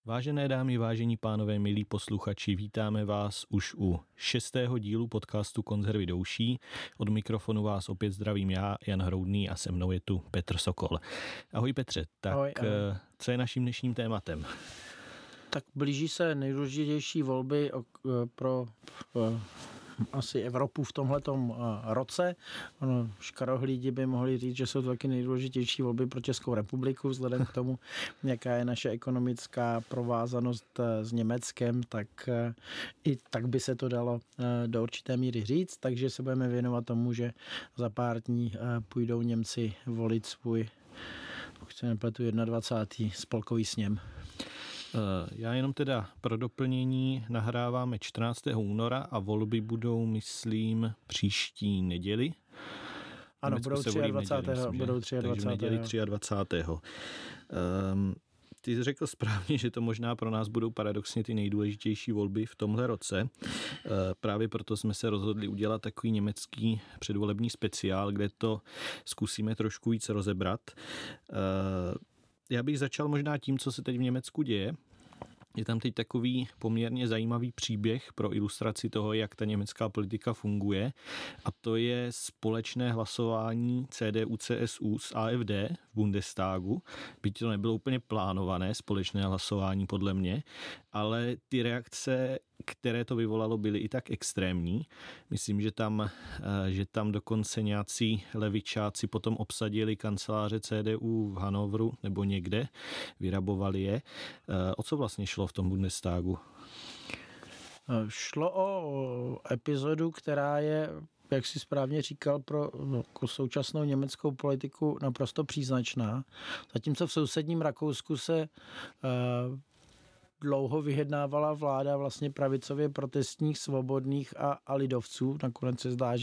Vážené dámy, vážení pánové, milí posluchači, vítáme vás už u 6. dílu podcastu Konzervy douší. Od mikrofonu vás opět zdravím já, Jan Hroudný, a se mnou je tu Petr Sokol. Ahoj Petře, tak ahoj. Co je naším dnešním tématem? Tak blíží se nejdůležitější volby pro asi Evropu v tomhletom roce. Škarohlídi by mohli říct, že jsou to taky nejdůležitější volby pro Českou republiku, vzhledem k tomu, jaká je naše ekonomická provázanost s Německem, tak i tak by se to dalo do určité míry říct, takže se budeme věnovat tomu, že za pár dní půjdou Němci volit svůj, pokud se nepletu, 21. spolkový sněm. Já jenom teda pro doplnění nahráváme 14. února a volby budou, myslím, příští neděli. Ano, budou 23. Budou 23. Takže v neděli 23. Ty jsi řekl správně, že to možná pro nás budou paradoxně ty nejdůležitější volby v tomhle roce. Právě proto jsme se rozhodli udělat takový německý předvolební speciál, kde to zkusíme trošku víc rozebrat. Já bych začal možná tím, co se teď v Německu děje. Je tam teď takový poměrně zajímavý příběh pro ilustraci toho, jak ta německá politika funguje, a to je společné hlasování CDU-CSU s AfD v Bundestagu. Byť to nebylo úplně plánované společné hlasování podle mě, ale ty reakce, které to vyvolalo, byly i tak extrémní. Myslím, že tam dokonce nějací levičáci potom obsadili kanceláře CDU v Hannoveru nebo někde, vyrabovali je. O co vlastně šlo v tom Bundestagu? Šlo o epizodu, která je, jak jsi správně říkal, pro současnou německou politiku naprosto příznačná. Zatímco v sousedním Rakousku se dlouho vyjednávala vláda vlastně pravicově protestních, svobodných a lidovců. Nakonec se zdá,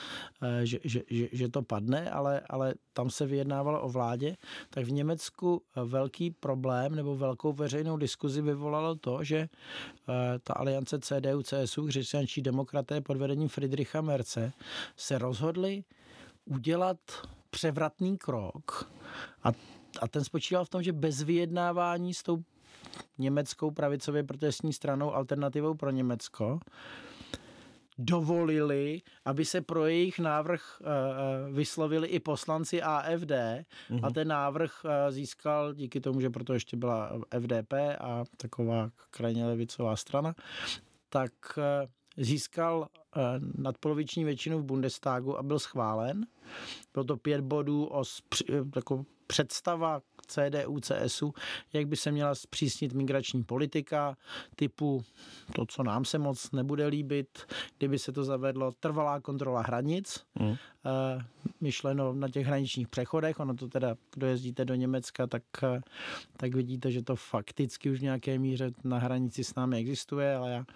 že to padne, ale tam se vyjednávalo o vládě. Tak v Německu velký problém nebo velkou veřejnou diskuzi vyvolalo to, že ta aliance CDU-CSU, křesťanští demokraté pod vedením Friedricha Merze, se rozhodli udělat převratný krok. A ten spočíval v tom, že bez vyjednávání s tou německou pravicově protestní stranou Alternativou pro Německo dovolili, aby se pro jejich návrh vyslovili i poslanci AfD, a ten návrh získal, díky tomu, že proto ještě byla FDP a taková krajně levicová strana, tak získal nadpoloviční většinu v Bundestagu a byl schválen. Bylo to 5 bodů jako představa CDU, CSU, jak by se měla zpřísnit migrační politika, typu to, co nám se moc nebude líbit, kdyby se to zavedlo, trvalá kontrola hranic, myšleno na těch hraničních přechodech. Ono to teda, kdo jezdíte do Německa, tak vidíte, že to fakticky už v nějaké míře na hranici s námi existuje, ale já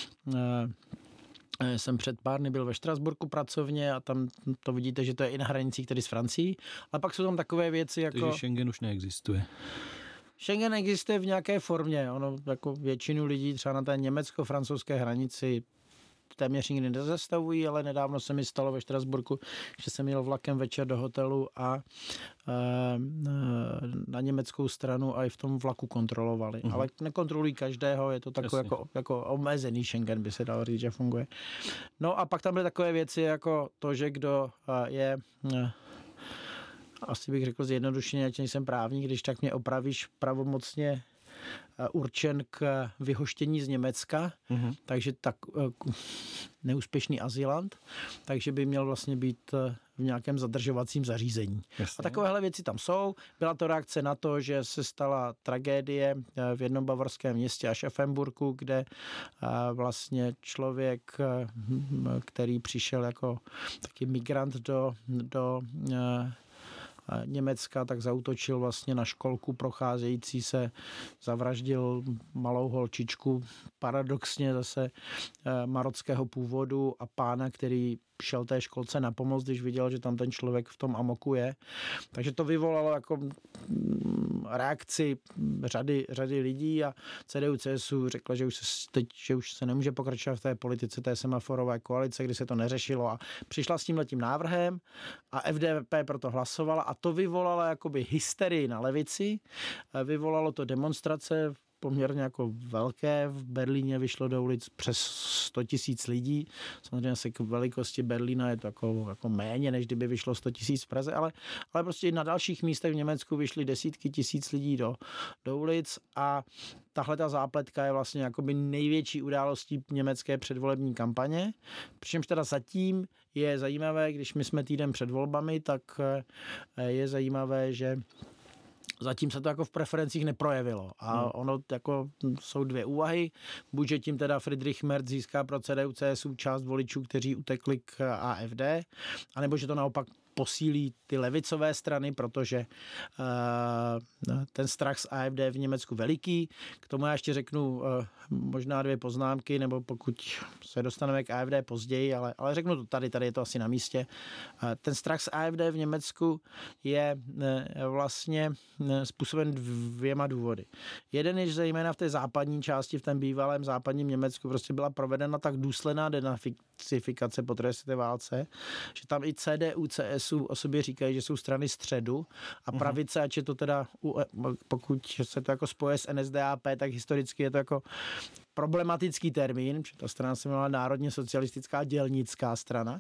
jsem před pár dny byl ve Štrasburku pracovně a tam to vidíte, že to je i na hranicích tedy s Francií. A pak jsou tam takové věci jako... Takže Schengen už neexistuje. Schengen existuje v nějaké formě. Ono jako většinu lidí třeba na té německo-francouzské hranici téměř nikdy nezastavují, ale nedávno se mi stalo ve Štrasburku, že jsem jel vlakem večer do hotelu a na německou stranu a i v tom vlaku kontrolovali. Ale nekontrolují každého, je to takový jako omezený Schengen, by se dalo říct, že funguje. No a pak tam byly takové věci jako to, že kdo je asi bych řekl zjednodušeně, ať nejsem právník, když tak mě opravíš, pravomocně určen k vyhoštění z Německa, takže tak neúspěšný azylant, takže by měl vlastně být v nějakém zadržovacím zařízení. Jasně. A takovéhle věci tam jsou. Byla to reakce na to, že se stala tragédie v jednom bavorském městě Aschaffenburgu, kde vlastně člověk, který přišel jako taky migrant do Německa, tak zaútočil vlastně na školku procházející se, zavraždil malou holčičku, paradoxně zase marockého původu, a pána, který šel té školce na pomoc, když viděl, že tam ten člověk v tom amoku je. Takže to vyvolalo jako reakci řady lidí a CDU-CSU řekla, že už se nemůže pokračovat v té politice té semaforové koalice, kdy se to neřešilo, a přišla s tímhletím návrhem a FDP proto hlasovala a to vyvolalo jakoby hysterii na levici, vyvolalo to demonstrace poměrně jako velké. V Berlíně vyšlo do ulic přes 100 000 lidí. Samozřejmě se k velikosti Berlína je to jako méně, než kdyby vyšlo 100 000 v Praze, ale prostě i na dalších místech v Německu vyšly desítky tisíc lidí do ulic a tahle ta zápletka je vlastně jakoby největší událostí německé předvolební kampaně. Přičemž teda zatím je zajímavé, když my jsme týden před volbami, tak je zajímavé, že zatím se to jako v preferencích neprojevilo. A ono jako jsou dvě úvahy. Buď, že tím teda Friedrich Merz získá pro CDU-CSU část voličů, kteří utekli k AfD, anebo že to naopak posílí ty levicové strany, protože ten strach z AfD v Německu veliký. K tomu já ještě řeknu možná dvě poznámky, nebo pokud se dostaneme k AfD později, ale řeknu to tady je to asi na místě. Ten strach z AfD v Německu je vlastně způsoben dvěma důvody. Jeden je, že zejména v té západní části, v tom bývalém západním Německu prostě byla provedena tak důsledná denacifikace po druhé světové válce, že tam i CDU, CSU o sobě říkají, že jsou strany středu a pravice, ať je to teda, pokud se to jako spoje s NSDAP, tak historicky je to jako problematický termín, protože ta strana se jmenovala Národně socialistická dělnická strana,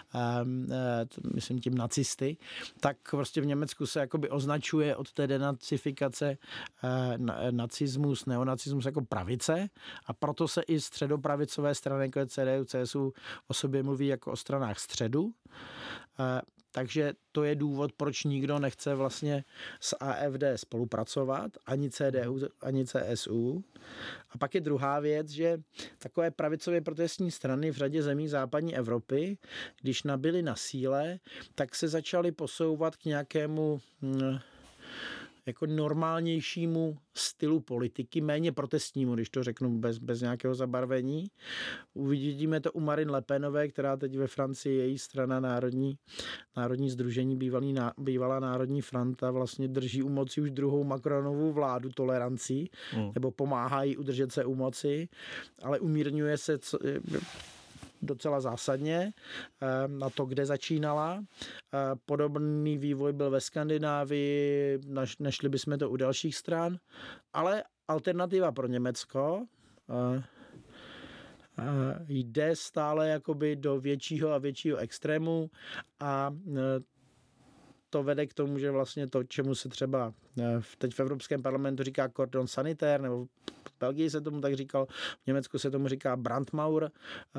myslím tím nacisty, tak prostě v Německu se jakoby označuje od té denacifikace nacismus, neonacismus jako pravice a proto se i středopravicové strany, jako je CDU, CSU, o sobě mluví jako o stranách středu. Takže to je důvod, proč nikdo nechce vlastně s AfD spolupracovat, ani CDU, ani CSU. A pak je druhá věc, že takové pravicově protestní strany v řadě zemí západní Evropy, když nabyly na síle, tak se začaly posouvat k nějakému jako normálnějšímu stylu politiky, méně protestnímu, když to řeknu bez nějakého zabarvení. Uvidíme to u Marine Le Penové, která teď ve Francii, její strana národní sdružení, bývalá Národní fronta, vlastně drží u moci už druhou Macronovu vládu tolerancí, nebo pomáhají udržet se u moci, ale umírňuje se docela zásadně na to, kde začínala. Podobný vývoj byl ve Skandinávii, nešli bychom to u dalších stran, ale alternativa pro Německo jde stále jakoby do většího a většího extrému a to vede k tomu, že vlastně to, čemu se třeba teď v Evropském parlamentu říká cordon sanitaire, nebo v Belgii se tomu tak říkal, v Německu se tomu říká Brandmauer,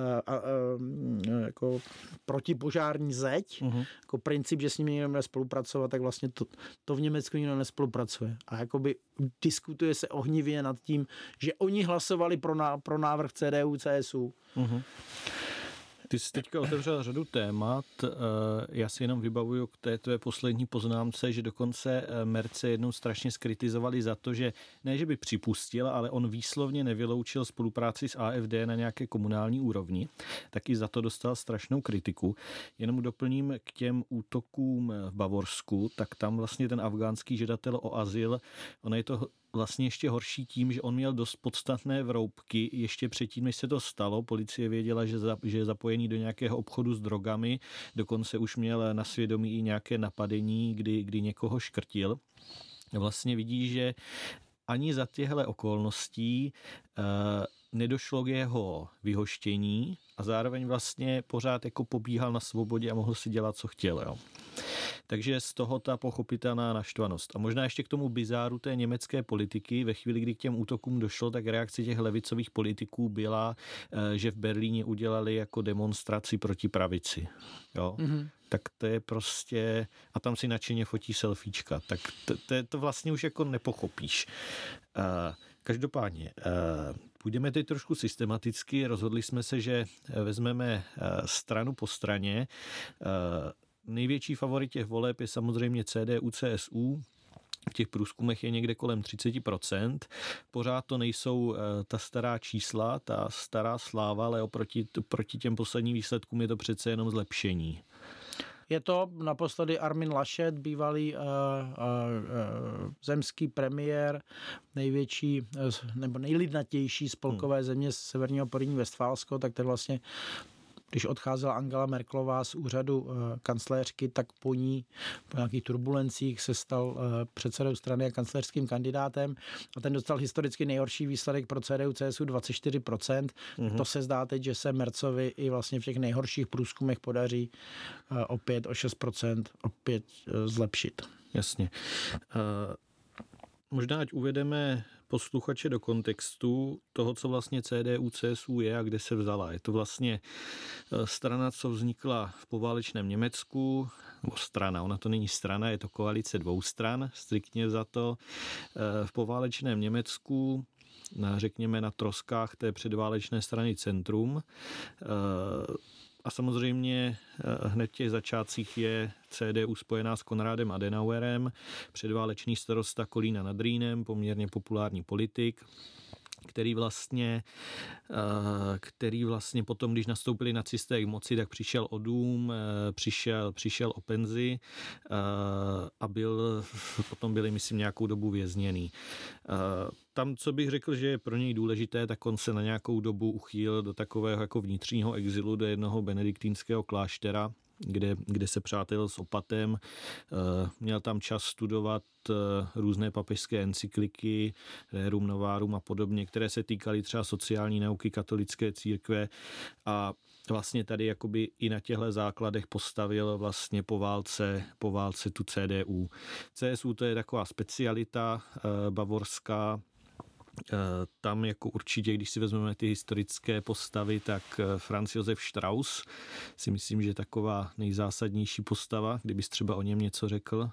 jako protipožární zeď, jako princip, že s nimi někdo bude spolupracovat, tak vlastně to v Německu nikdo nespolupracuje. A jakoby diskutuje se ohnivě nad tím, že oni hlasovali pro návrh CDU, CSU. Ty jsi teďka otevřel řadu témat, já si jenom vybavuju k té tvé poslední poznámce, že dokonce Merce jednou strašně skritizovali za to, že ne, že by připustil, ale on výslovně nevyloučil spolupráci s AfD na nějaké komunální úrovni, tak i za to dostal strašnou kritiku. Jenom doplním k těm útokům v Bavorsku, tak tam vlastně ten afgánský žadatel o azyl, ono je to vlastně ještě horší tím, že on měl dost podstatné vroubky ještě předtím, než se to stalo. Policie věděla, že je zapojený do nějakého obchodu s drogami, dokonce už měl na svědomí i nějaké napadení, kdy někoho škrtil. Vlastně vidí, že ani za těchto okolností nedošlo k jeho vyhoštění a zároveň vlastně pořád jako pobíhal na svobodě a mohl si dělat, co chtěl. Jo. Takže z toho ta pochopitelná naštvanost. A možná ještě k tomu bizáru té německé politiky. Ve chvíli, kdy k těm útokům došlo, tak reakce těch levicových politiků byla, že v Berlíně udělali jako demonstraci proti pravici. Jo? Tak to je prostě... A tam si nadšeně fotí selfiečka. Tak to vlastně už jako nepochopíš. Každopádně, půjdeme teď trošku systematicky. Rozhodli jsme se, že vezmeme stranu po straně. Největší favorit těch voleb je samozřejmě CDU, CSU. V těch průzkumech je někde kolem 30%. Pořád to nejsou ta stará čísla, ta stará sláva, ale oproti těm posledním výsledkům je to přece jenom zlepšení. Je to naposledy Armin Laschet, bývalý zemský premiér, největší nebo nejlidnatější spolkové země z severního Porýní Westfálsko, tak ten vlastně když odcházela Angela Merkelová z úřadu kancléřky, tak po ní, po nějakých turbulencích, se stal předsedou strany a kancléřským kandidátem a ten dostal historicky nejhorší výsledek pro CDU-CSU 24%. To se zdá teď, že se Mercovi i vlastně v těch nejhorších průzkumech podaří opět o 6% opět zlepšit. Jasně. Možná, ať uvedeme posluchače do kontextu toho, co vlastně CDU-CSU je a kde se vzala. Je to vlastně strana, co vznikla v poválečném Německu, nebo strana, ona to není strana, je to koalice dvou stran, striktně vzato. V poválečném Německu, řekněme na troskách té předválečné strany Centrum. A samozřejmě hned v těch začátcích je CDU spojená s Konrádem Adenauerem, předválečný starosta Kolína nad Rýnem, poměrně populární politik, který vlastně potom, když nastoupili nacisté k moci, tak přišel o dům, přišel o penzi a potom byli, myslím, nějakou dobu vězněný. Tam, co bych řekl, že je pro něj důležité, tak on se na nějakou dobu uchýlil do takového jako vnitřního exilu do jednoho benediktínského kláštera, kde se přátelil s opatem, měl tam čas studovat různé papežské encykliky, Rerum Novarum a podobně, které se týkaly třeba sociální nauky katolické církve a vlastně tady jakoby i na těchto základech postavil vlastně po válce tu CDU. CSU to je taková specialita bavorská. Tam jako určitě, když si vezmeme ty historické postavy, tak Franz Josef Strauss si myslím, že je taková nejzásadnější postava, kdybys třeba o něm něco řekl.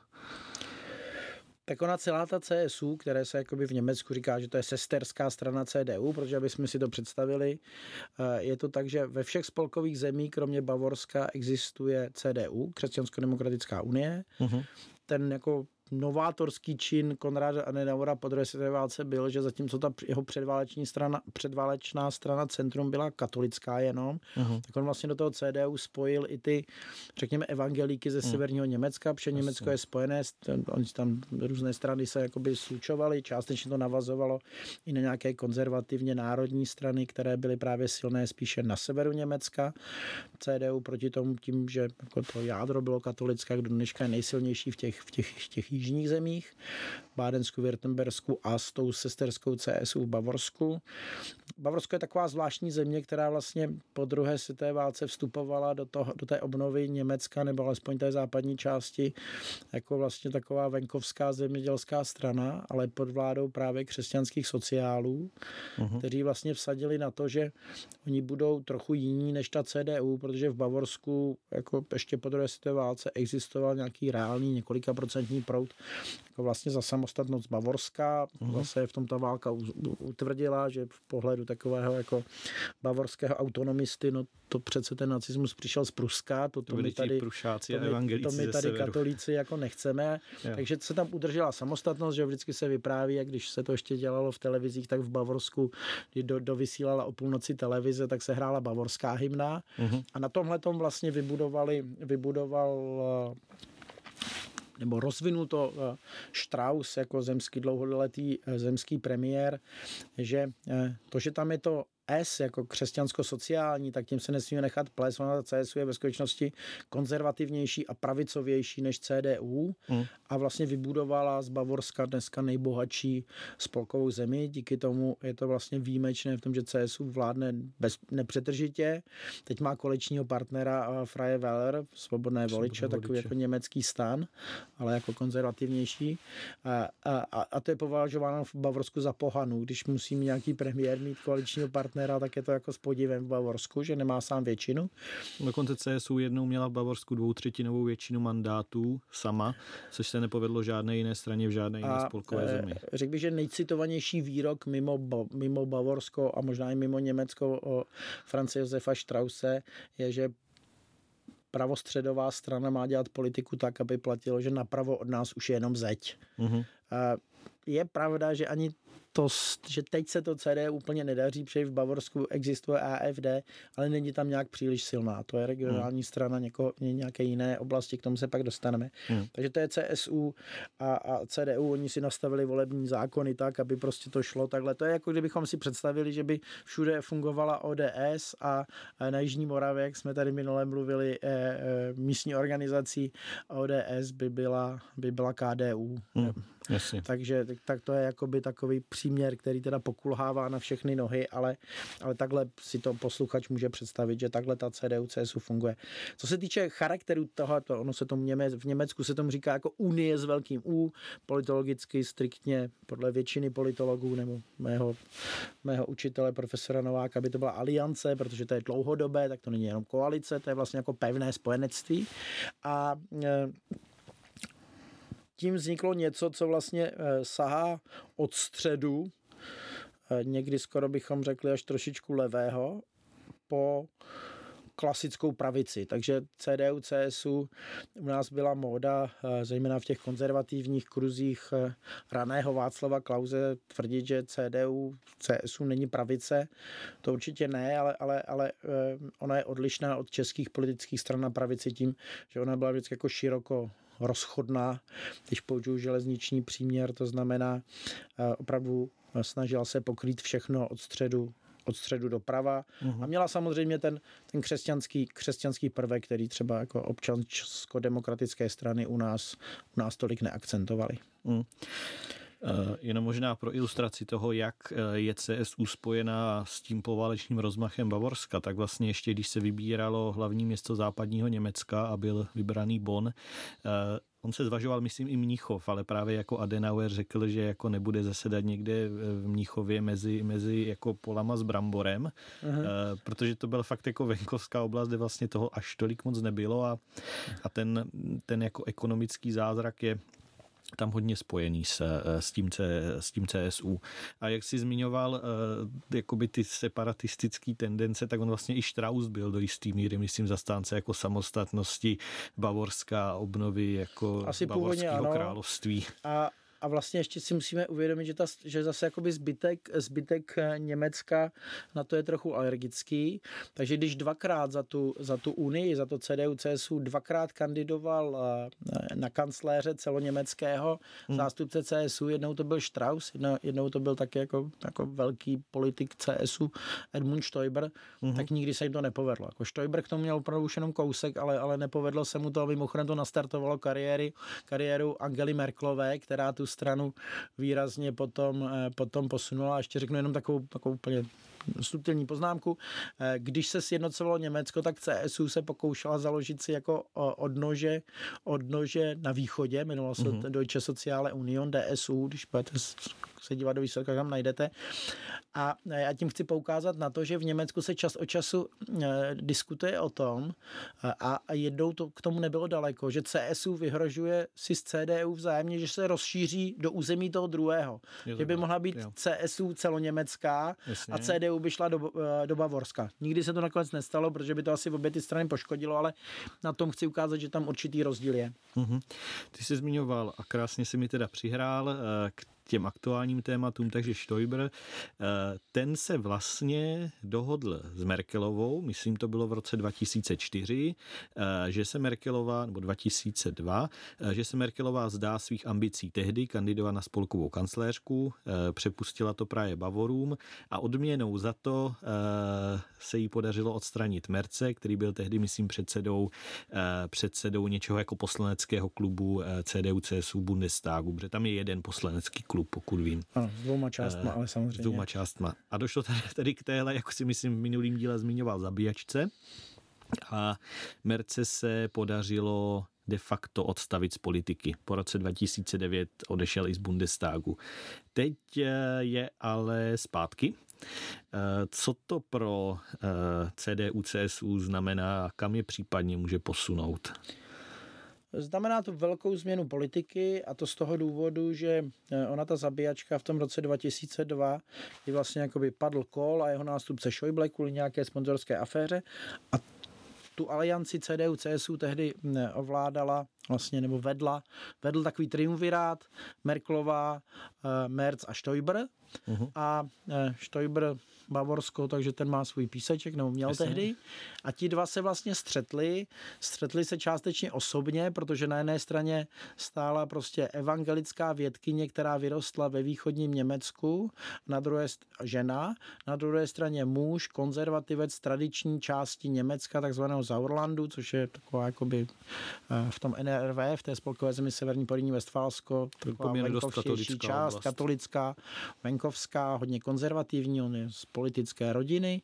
Tak ona celá ta CSU, které se jakoby v Německu říká, že to je sesterská strana CDU, protože abychom si to představili, je to tak, že ve všech spolkových zemích, kromě Bavorska, existuje CDU, Křesťansko-demokratická unie. Ten jako novátorský čin Konráda Adenauera po druhé světové válce byl, že zatímco ta jeho předválečná strana Centrum byla katolická jenom, tak on vlastně do toho CDU spojil i ty, řekněme, evangelíky ze severního Německa, protože Německo je spojené, oni tam různé strany se jakoby slučovaly, částečně to navazovalo i na nějaké konzervativně národní strany, které byly právě silné spíše na severu Německa. CDU proti tomu tím, že jako to jádro bylo katolické, kdo dneška je nejsilnější v těch jižních zemích, Bádensku, Württembersku a s tou sesterskou CSU v Bavorsku. Bavorsko je taková zvláštní země, která vlastně po druhé světové válce vstupovala do té obnovy Německa, nebo alespoň té západní části, jako vlastně taková venkovská zemědělská strana, ale pod vládou právě křesťanských sociálů, kteří vlastně vsadili na to, že oni budou trochu jiní než ta CDU, protože v Bavorsku jako ještě po druhé světové válce existoval nějaký reálný několikaprocentní proud jako vlastně za samostatnost Bavorska. Zase v tom ta válka utvrdila, že v pohledu takového jako bavorského autonomisty, no to přece ten nacismus přišel z Pruska, to my tady katolíci jako nechceme. Jo. Takže se tam udržela samostatnost, že vždycky se vypráví, a když se to ještě dělalo v televizích, tak v Bavorsku, kdy dovysílala o půlnoci televize, tak se hrála bavorská hymna. A na tomhletom vlastně nebo rozvinul to Strauss jako dlouholetý zemský premiér, že to, že tam je to S jako křesťansko-sociální, tak tím se nesmíme nechat plést. Ona ta CSU je ve skutečnosti konzervativnější a pravicovější než CDU a vlastně vybudovala z Bavorska dneska nejbohatší spolkovou zemi. Díky tomu je to vlastně výjimečné v tom, že CSU vládne nepřetržitě. Teď má koaličního partnera Freie Wähler, svobodné voliče, takový jako německý stan, ale jako konzervativnější. A to je považováno v Bavorsku za pohanu. Když musí nějaký premiér mít koaličního partnera, tak je to jako s podívem v Bavorsku, že nemá sám většinu. Dokonce CSU jednou měla v Bavorsku 2/3 většinu mandátů sama, což se nepovedlo žádné jiné straně v žádné jiné spolkové zemi. Řekl bych, že nejcitovanější výrok mimo Bavorsko a možná i mimo Německo o Franze Josefa Strausse je, že pravostředová strana má dělat politiku tak, aby platilo, že napravo od nás už je jenom zeď. je pravda, že ani že teď se to CDU úplně nedaří, protože v Bavorsku existuje AfD, ale není tam nějak příliš silná. To je regionální strana nějaké jiné oblasti, k tomu se pak dostaneme. Takže to je CSU a CDU, oni si nastavili volební zákony tak, aby prostě to šlo takhle. To je jako kdybychom si představili, že by všude fungovala ODS a na Jižní Moravě, jak jsme tady minule mluvili, místní organizací ODS by byla KDU. Jasně. Takže tak to je jakoby takový příměr, který teda pokulhává na všechny nohy, ale takhle si to posluchač může představit, že takhle ta CDU, CSU funguje. Co se týče charakteru tohoto, ono se tomu v Německu se tomu říká jako Unie s velkým U, politologicky striktně podle většiny politologů nebo mého učitele profesora Nováka by to byla aliance, protože to je dlouhodobé, tak to není jenom koalice, to je vlastně jako pevné spojenectví a tím vzniklo něco, co vlastně sahá od středu, někdy skoro bychom řekli až trošičku levého, po klasickou pravici. Takže CDU, CSU u nás byla móda, zejména v těch konzervativních kruzích raného Václava Klause, tvrdit, že CDU, CSU není pravice. To určitě ne, ale ona je odlišná od českých politických stran na pravici tím, že ona byla vždycky jako široko rozchodná, když použiju železniční příměr, to znamená opravdu snažila se pokrýt všechno od středu doprava a měla samozřejmě ten křesťanský prvek, který třeba jako občansko-demokratické strany u nás tolik neakcentovali. Jenom možná pro ilustraci toho, jak je CSU spojená s tím poválečným rozmachem Bavorska, tak vlastně ještě, když se vybíralo hlavní město západního Německa a byl vybraný Bonn, on se zvažoval, myslím, i Mnichov, ale právě jako Adenauer řekl, že jako nebude zasedat někde v Mnichově mezi jako polama s bramborem, protože to byl fakt jako venkovská oblast, kde vlastně toho až tolik moc nebylo a ten jako ekonomický zázrak je tam hodně spojený s tím CSU. A jak jsi zmiňoval jakoby ty separatistické tendence, tak on vlastně i Strauss byl do jistý míry, myslím, zastánce jako samostatnosti Bavorska, obnovy jako asi Bavorského království. A vlastně ještě si musíme uvědomit, že zase jakoby zbytek Německa na to je trochu alergický. Takže když dvakrát za tu unii, za to CDU, CSU dvakrát kandidoval na kancléře celoněmeckého zástupce CSU, jednou to byl Strauss, jednou to byl taky jako velký politik CSU Edmund Stoiber, tak nikdy se jim to nepovedlo. Jako Stoiber k tomu měl opravdu už jenom kousek, ale nepovedlo se mu to, mimochodem to nastartovalo kariéru Angely Merkelové, která tu stranu výrazně potom posunula. A ještě řeknu jenom takovou úplně subtilní poznámku. Když se sjednocovalo Německo, tak CSU se pokoušela založit si jako odnože na východě, jmenovalo se Deutsche Soziale Union, DSU, když budete se dívat do výsledku, tam najdete. A já tím chci poukázat na to, že v Německu se čas od času diskutuje o tom, a jednou to k tomu nebylo daleko, že CSU vyhrožuje si z CDU vzájemně, že se rozšíří do území toho druhého. Že by mohla být CSU celoněmecká a CDU by šla do Bavorska. Nikdy se to nakonec nestalo, protože by to asi obě ty strany poškodilo, ale na tom chci ukázat, že tam určitý rozdíl je. Ty jsi zmiňoval a krásně si mi teda přihrál k těm aktuálním tématům, takže Stoiber, ten se vlastně dohodl s Merkelovou, myslím to bylo v roce 2004, že se Merkelová, nebo 2002, že se Merkelová zdá svých ambicí tehdy kandidovat na spolkovou kancléřku, přepustila to právě Bavorům a odměnou za to se jí podařilo odstranit Merce, který byl tehdy, myslím, předsedou něčeho jako poslaneckého klubu CDU-CSU Bundestagu, protože tam je jeden poslanecký klub, pokud vím. Ano, s dvouma částma, ale samozřejmě. S dvouma částma. A došlo tady k téhle, jako si myslím v minulým díle zmiňoval, zabíjačce. A Merce se podařilo de facto odstavit z politiky. Po roce 2009 odešel i z Bundestagu. Teď je ale zpátky. Co to pro CDU, CSU znamená a kam je případně může posunout? Znamená to velkou změnu politiky a to z toho důvodu, že ona ta zabíjačka v tom roce 2002, kdy vlastně jakoby padl Kohl a jeho nástupce Schäuble kvůli nějaké sponzorské aféře a tu alianci CDU-CSU tehdy ovládala vlastně, nebo vedl takový triumvirát Merkelová, Merz a Stoiber. A Stoiber Bavorsko, takže ten má svůj píseček, nebo měl tehdy. A ti dva se vlastně střetli se částečně osobně, protože na jedné straně stála prostě evangelická vědkyně, která vyrostla ve východním Německu, na druhé straně muž, konzervativec tradiční části Německa, takzvaného Sauerlandu, což je taková jakoby v tom NRV, v té spolkové zemi Severní Porýní Vestfálsko, taková venkovštější část, katolická, venkovská, hodně konzervativní, on je z politické rodiny.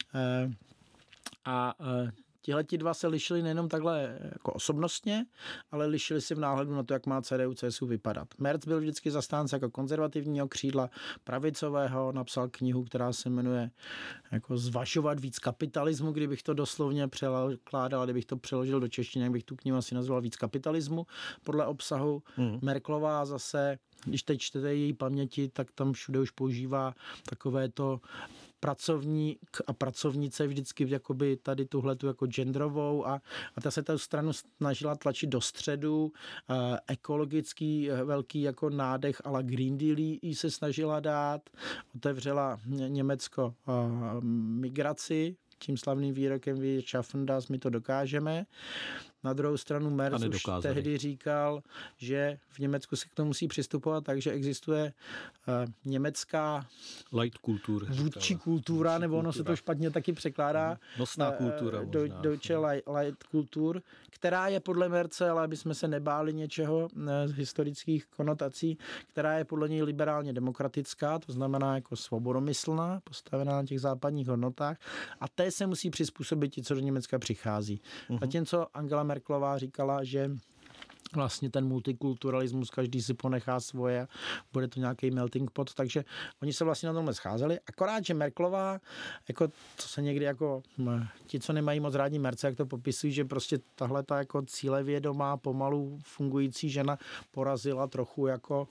Tihleti dva se lišili nejenom takhle jako osobnostně, ale lišili si v náhledu na to, jak má CDU-CSU vypadat. Merz byl vždycky zastánce jako konzervativního křídla pravicového, napsal knihu, která se jmenuje jako Zvažovat víc kapitalismu, kdybych to doslovně překládal, kdybych to přeložil do češtiny, jak bych tu knihu asi nazval Víc kapitalismu podle obsahu. Merkelová zase, když teď čtete její paměti, tak tam všude už používá takové to pracovník a pracovnice vždycky jakoby tady tuhletu jako genderovou a ta se tu stranu snažila tlačit do středu, ekologický velký jako nádech a la Green Deal jí se snažila dát, otevřela Německo migraci, tím slavným výrokem Wir schaffen das, my to dokážeme. Na druhou stranu Merz už tehdy říkal, že v Německu se k tomu musí přistupovat, takže existuje německá light kultur, vůdčí kultura, nebo ono se to špatně taky překládá. Nosná kultura možná. Deutsche light kultur, která je podle Merze, ale aby jsme se nebáli něčeho z historických konotací, která je podle něj liberálně demokratická, to znamená jako svobodomyslná, postavená na těch západních hodnotách a té se musí přizpůsobit ti, co do Německa přichází. Zatímco Angela Merkelová říkala, že vlastně ten multikulturalismus, každý si ponechá svoje, bude to nějaký melting pot, takže oni se vlastně na tomhle scházeli. Akorát, že Merkelová, jako co se někdy jako ti, co nemají moc rádi Merce, jak to popisují, že prostě tahle ta jako cílevědomá, pomalu fungující žena porazila trochu jako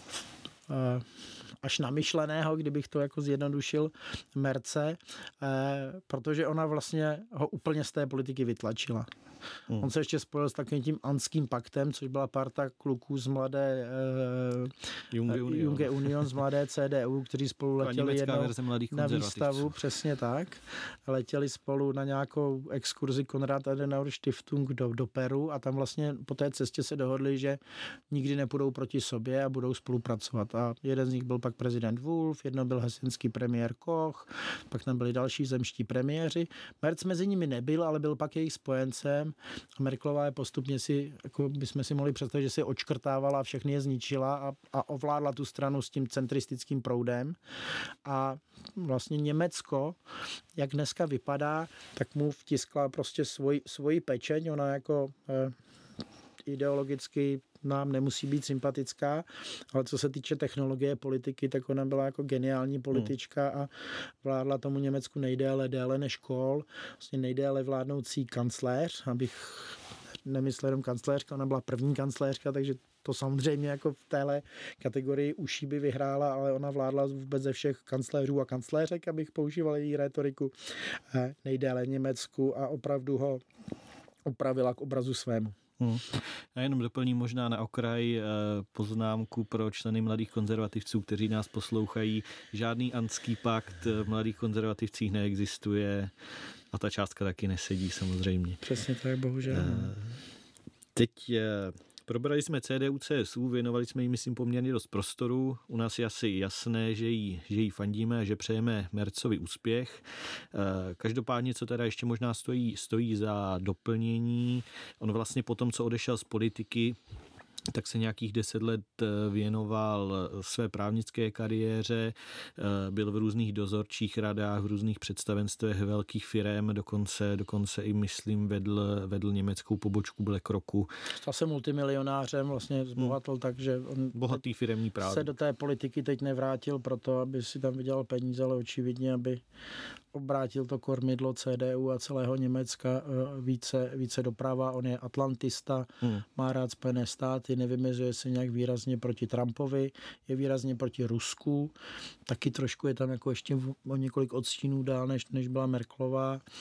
až namyšleného, kdybych to jako zjednodušil, Merce, protože ona vlastně ho úplně z té politiky vytlačila. On se ještě spojil s takovým tím Anským paktem, což byla parta kluků z mladé Junge Union, z mladé CDU, kteří spolu letěli jednou na výstavu, přesně tak. Letěli spolu na nějakou exkurzi Konrad Adenauer Stiftung do Peru a tam vlastně po té cestě se dohodli, že nikdy nepůjdou proti sobě a budou spolupracovat. A jeden z nich byl pak prezident Wolf, jedno byl hesenský premiér Koch, pak tam byli další zemští premiéři. Merz mezi nimi nebyl, ale byl pak jejich spojencem. A Merkelová je postupně si, jako bychom si mohli představit, že si odškrtávala a všechny je zničila a ovládla tu stranu s tím centristickým proudem. A vlastně Německo, jak dneska vypadá, tak mu vtiskla prostě svoji pečeť. Ona jako ideologicky nám nemusí být sympatická, ale co se týče technologie, politiky, tak ona byla jako geniální politička a vládla tomu Německu déle než Kohl, vlastně nejdéle vládnoucí kancléř, abych nemyslel jenom kancléřka, ona byla první kancléřka, takže to samozřejmě jako v téhle kategorii uší by vyhrála, ale ona vládla vůbec ze všech kancléřů a kancléřek, abych používal její rétoriku, nejdéle Německu a opravdu ho opravila k obrazu svému. Já jenom doplním možná na okraj poznámku pro členy mladých konzervativců, kteří nás poslouchají. Žádný Anský pakt v mladých konzervativcích neexistuje a ta částka taky nesedí samozřejmě. Přesně tak, bohužel. Teď probrali jsme CDU-CSU, věnovali jsme jí, myslím, poměrně dost prostoru. U nás je asi jasné, že jí fandíme a že přejeme Merzovi úspěch. Každopádně, co teda ještě možná stojí za doplnění, on vlastně po tom, co odešel z politiky, tak se nějakých 10 let věnoval své právnické kariéře, byl v různých dozorčích radách, v různých představenstvech velkých firem, dokonce i, myslím, vedl německou pobočku BlackRocku. Stal se multimilionářem, vlastně zbohatl tak, že on bohatý firemní právník. Se do té politiky teď nevrátil proto, aby si tam vydělal peníze, ale očividně, aby obrátil to kormidlo CDU a celého Německa více doprava. On je atlantista, má rád Spojené státy, nevymezuje se nějak výrazně proti Trumpovi, je výrazně proti Rusku. Taky trošku je tam jako ještě o několik odstínů dál, než byla Merkelová.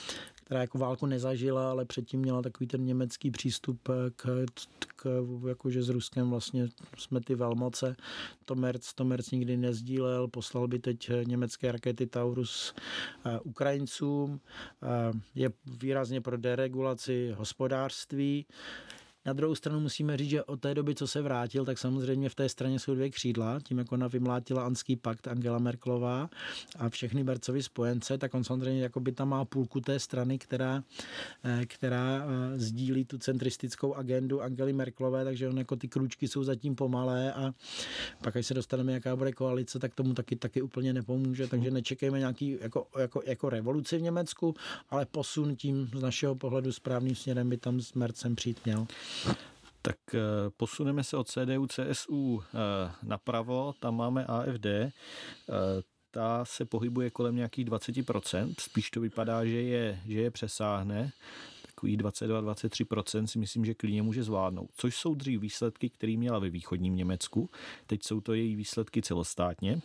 která jako válku nezažila, ale předtím měla takový ten německý přístup k jakože s Ruskem vlastně jsme ty velmoce. To Merc nikdy nezdílel, poslal by teď německé rakety Taurus Ukrajincům, je výrazně pro deregulaci hospodářství. Na druhou stranu musíme říct, že od té doby, co se vrátil, tak samozřejmě v té straně jsou dvě křídla. Tím, jak ona vymlátila Anský pakt Angela Merkelová a všechny Mercovi spojence, tak on samozřejmě jakoby tam má půlku té strany, která sdílí tu centristickou agendu Angely Merkelové, takže on jako ty krůčky jsou zatím pomalé a pak, až se dostaneme, jaká bude koalice, tak tomu taky úplně nepomůže, takže nečekejme nějaký jako revoluci v Německu, ale posun tím z našeho pohledu správným směrem by tam s Mercem přijít měl. Tak posuneme se od CDU, CSU napravo, tam máme AfD, ta se pohybuje kolem nějakých 20%, spíš to vypadá, že je přesáhne, takový 22-23% si myslím, že klidně může zvládnout, což jsou dřív výsledky, které měla ve východním Německu, teď jsou to její výsledky celostátně.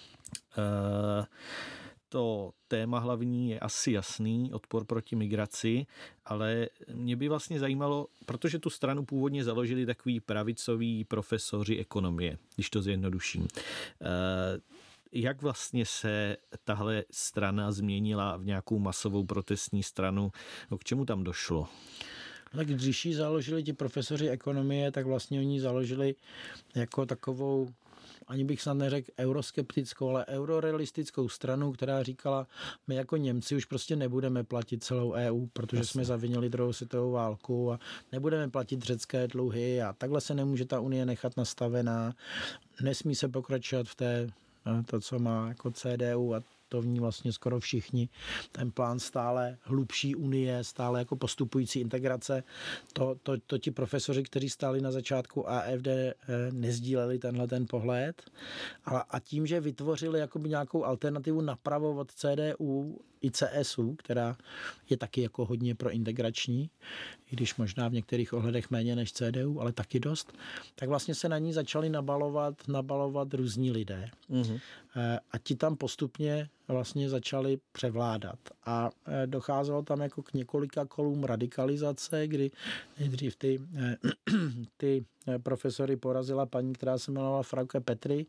To téma hlavní je asi jasný, odpor proti migraci, ale mě by vlastně zajímalo, protože tu stranu původně založili takový pravicoví profesoři ekonomie, když to zjednoduším. Jak vlastně se tahle strana změnila v nějakou masovou protestní stranu? K čemu tam došlo? Tak když ji založili ti profesoři ekonomie, tak vlastně oni založili jako takovou, ani bych snad neřekl euroskeptickou, ale eurorealistickou stranu, která říkala, my jako Němci už prostě nebudeme platit celou EU, protože jsme zavinili druhou světovou válku a nebudeme platit řecké dluhy a takhle se nemůže ta unie nechat nastavená. Nesmí se pokračovat v to, co má jako CDU a to v ní vlastně skoro všichni. Ten plán stále hlubší unie, stále jako postupující integrace. To ti profesoři, kteří stáli na začátku AfD, nezdíleli ten pohled. A tím, že vytvořili jakoby nějakou alternativu napravo od CDU i CSU, která je taky jako hodně prointegrační, i když možná v některých ohledech méně než CDU, ale taky dost, tak vlastně se na ní začali nabalovat různí lidé. Mm-hmm. A ti tam postupně vlastně začali převládat. A docházelo tam jako k několika kolům radikalizace, kdy nejdřív ty profesory porazila paní, která se jmenovala Frauke Petry.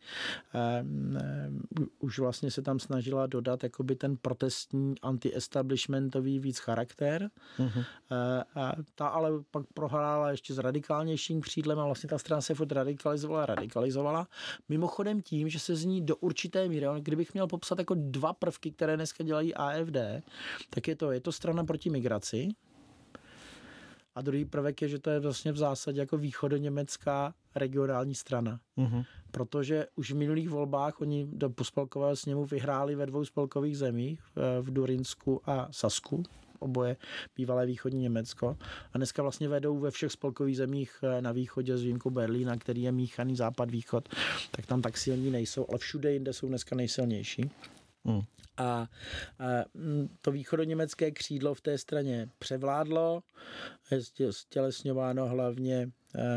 Už vlastně se tam snažila dodat jakoby ten protestní anti-establishmentový víc charakter. Uh-huh. Ta ale pak prohrála ještě s radikálnějším křídlem a vlastně ta strana se furt radikalizovala. Mimochodem tím, že se z ní do určité míry, kdybych měl popsat jako dva prvky, které dneska dělají AfD, tak je to strana proti migraci. A druhý prvek je, že to je vlastně v zásadě jako východoněmecká regionální strana. Uh-huh. Protože už v minulých volbách oni do spolkového sněmu vyhráli ve 2 spolkových zemích, v Durinsku a Sasku, oboje bývalé východní Německo. A dneska vlastně vedou ve všech spolkových zemích na východě s výjimkou Berlína, který je míchaný západ-východ, tak tam tak silní nejsou, ale všude jinde jsou dneska nejsilnější. A to východoněmecké křídlo v té straně převládlo, je stělesňováno hlavně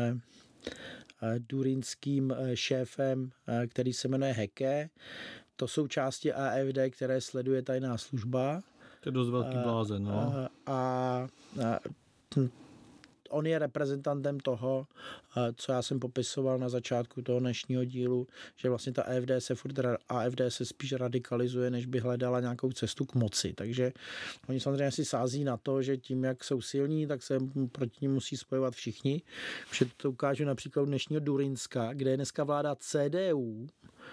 durinským šéfem, který se jmenuje Hecke. To jsou části AfD, které sleduje tajná služba. To je dost velký blázen, no. On je reprezentantem toho, co já jsem popisoval na začátku toho dnešního dílu, že vlastně ta AfD se spíš radikalizuje, než by hledala nějakou cestu k moci. Takže oni samozřejmě si sází na to, že tím, jak jsou silní, tak se proti ním musí spojovat všichni. Protože to ukážu například dnešního Durinska, kde je dneska vláda CDU,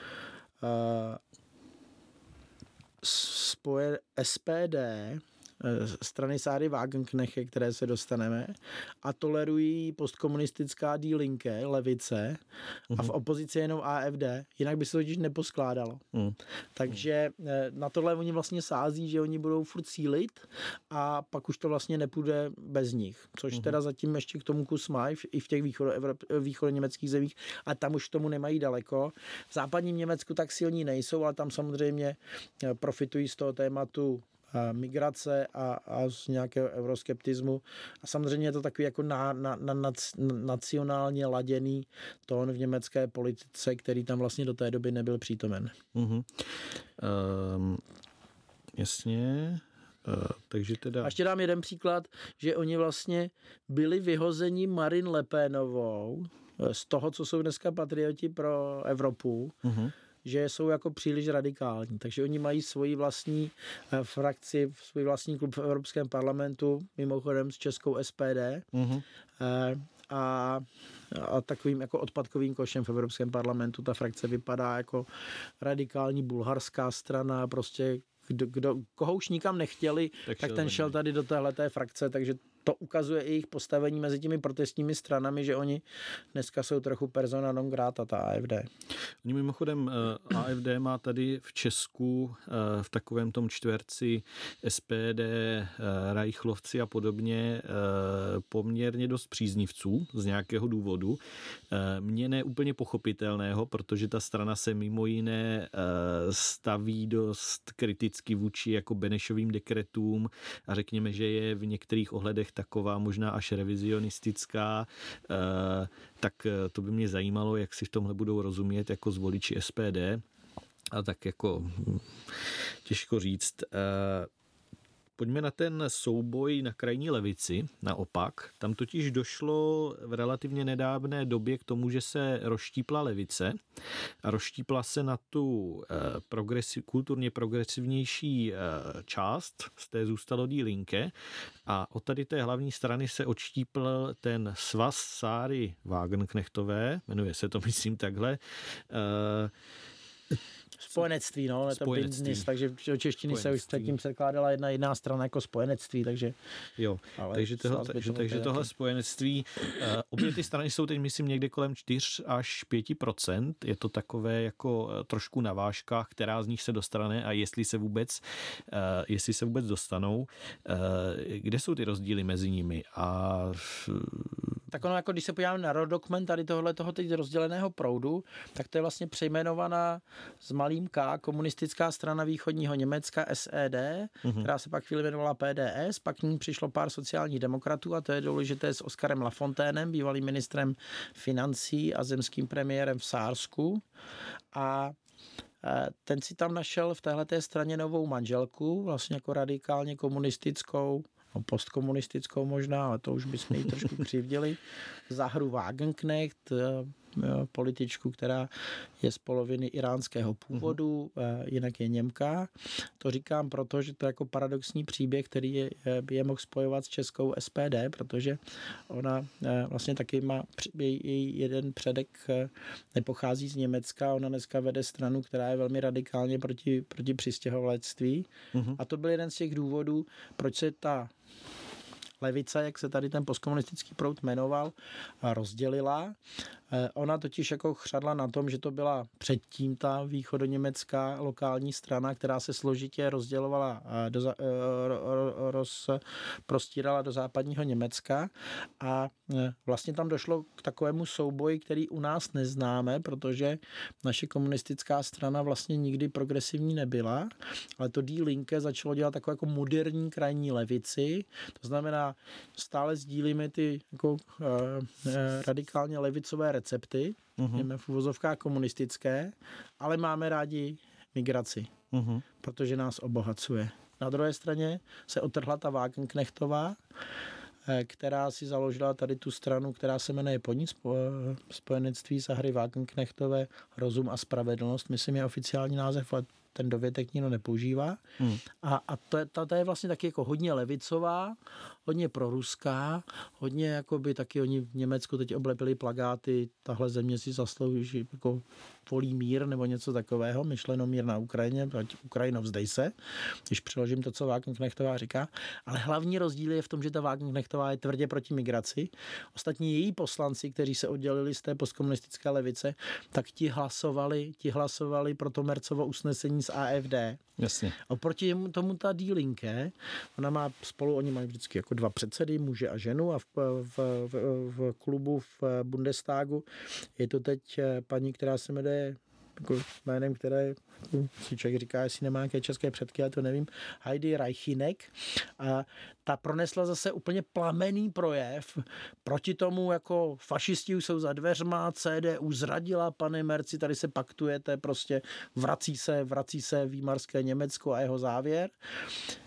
spoje SPD, strany Sáry Wagenknechte, které se dostaneme, a tolerují postkomunistická Die Linke, levice, a v opozici jenom AfD, jinak by se to totiž neposkládalo. Takže na tohle oni vlastně sází, že oni budou furt sílit a pak už to vlastně nepůjde bez nich, což teda zatím ještě k tomu kus mají i v těch východoněmeckých zemích, a tam už k tomu nemají daleko. V západním Německu tak silní nejsou, ale tam samozřejmě profitují z toho tématu migrace a z nějakého euroskeptismu. A samozřejmě je to takový jako nacionálně laděný tón v německé politice, který tam vlastně do té doby nebyl přítomen. Jasně. Takže teda... A ještě dám jeden příklad, že oni vlastně byli vyhozeni Marine Le Penovou z toho, co jsou dneska patrioti pro Evropu, že jsou jako příliš radikální. Takže oni mají svoji vlastní frakci, svůj vlastní klub v Evropském parlamentu, mimochodem s českou SPD, a takovým jako odpadkovým košem v Evropském parlamentu. Ta frakce vypadá jako radikální bulharská strana, prostě koho už nikam nechtěli, tak ten šel tady do téhleté frakce, takže to ukazuje i jejich postavení mezi těmi protestními stranami, že oni dneska jsou trochu persona non grata, ta AfD. Oni mimochodem, AfD má tady v Česku v takovém tom čtverci SPD, Reichlovci a podobně poměrně dost příznivců z nějakého důvodu. Mně ne úplně pochopitelného, protože ta strana se mimo jiné staví dost kriticky vůči jako Benešovým dekretům a řekněme, že je v některých ohledech taková možná až revizionistická, tak to by mě zajímalo, jak si v tomhle budou rozumět jako zvoliči SPD. A tak jako těžko říct. Pojďme na ten souboj na krajní levici, naopak. Tam totiž došlo v relativně nedávné době k tomu, že se rozštípla levice a rozštípla se na tu kulturně progresivnější část, z té zůstalo Die Linke a od tady té hlavní strany se odštípl ten svaz Sáry Wagenknechtové, jmenuje se to myslím takhle, Spojenectví, no, ale to business, takže do češtiny se už předtím překládala jedna jiná strana jako spojenectví, takže... Jo, takže tohle spojenectví, obě ty strany jsou teď, myslím, někde kolem 4 až 5%, je to takové jako trošku na vážkách, která z nich se dostane a jestli se vůbec dostanou, kde jsou ty rozdíly mezi nimi a... Tak ono, jako když se podíváme na Rodokument tady toho teď rozděleného proudu, tak to je vlastně přejmenovaná s malým K komunistická strana východního Německa SED, která se pak chvíli jmenovala PDS, pak k ní přišlo pár sociálních demokratů a to je důležité s Oskarem Lafonténem, bývalým ministrem financí a zemským premiérem v Sársku a ten si tam našel v téhleté straně novou manželku, vlastně jako radikálně komunistickou, postkomunistickou možná, ale to už bychom ji trošku křivdili. Zahru Wagenknecht, političku, která je z poloviny iránského původu, jinak je Němka. To říkám proto, že to je jako paradoxní příběh, který by je mohl spojovat s českou SPD, protože ona vlastně taky má, její jeden předek nepochází z Německa, ona dneska vede stranu, která je velmi radikálně proti přistěhovalectví. A to byl jeden z těch důvodů, proč se ta levice, jak se tady ten postkomunistický proud jmenoval, rozdělila. Ona totiž jako chřadla na tom, že to byla předtím ta východoněmecká lokální strana, která se složitě rozdělovala, rozprostírala do západního Německa a vlastně tam došlo k takovému souboji, který u nás neznáme, protože naše komunistická strana vlastně nikdy progresivní nebyla, ale to Die Linke začalo dělat takovou jako moderní krajní levici, to znamená, stále sdílíme ty jako, radikálně levicové recepty, jdeme v uvozovkách komunistické, ale máme rádi migraci, protože nás obohacuje. Na druhé straně se otrhla ta Wagenknechtová, která si založila tady tu stranu, která se jmenuje po ní spojenectví Sahry Wagenknechtové Rozum a spravedlnost, myslím je oficiální název, ale ten dovětek nikdo nepoužívá. A to je vlastně taky jako hodně levicová, hodně proruská, hodně jakoby taky oni v Německu teď oblepili plakáty, tahle země si zaslouží jako volí mír nebo něco takového, myšleno mír na Ukrajině, Ukrajino vzdej se, když přeložím to, co Wagenknechtová říká, ale hlavní rozdíl je v tom, že ta Wagenknechtová je tvrdě proti migraci. Ostatní její poslanci, kteří se oddělili z té postkomunistické levice, tak ti hlasovali pro to Mercovo usnesení z AfD. Jasně. Oproti tomu ta Die Linke, oni mají vždycky jako dva předsedy, muže a ženu a v klubu v Bundestagu je to teď paní, která se jmenuje jako jménem, které si člověk říká, jestli nemá nějaké české předky, já to nevím, Heidi Reichinek. A ta pronesla zase úplně plamenný projev proti tomu, jako fašisti jsou za dveřma, CDU zradila, pane Merci, tady se paktujete, prostě vrací se výmarské Německo a jeho závěr.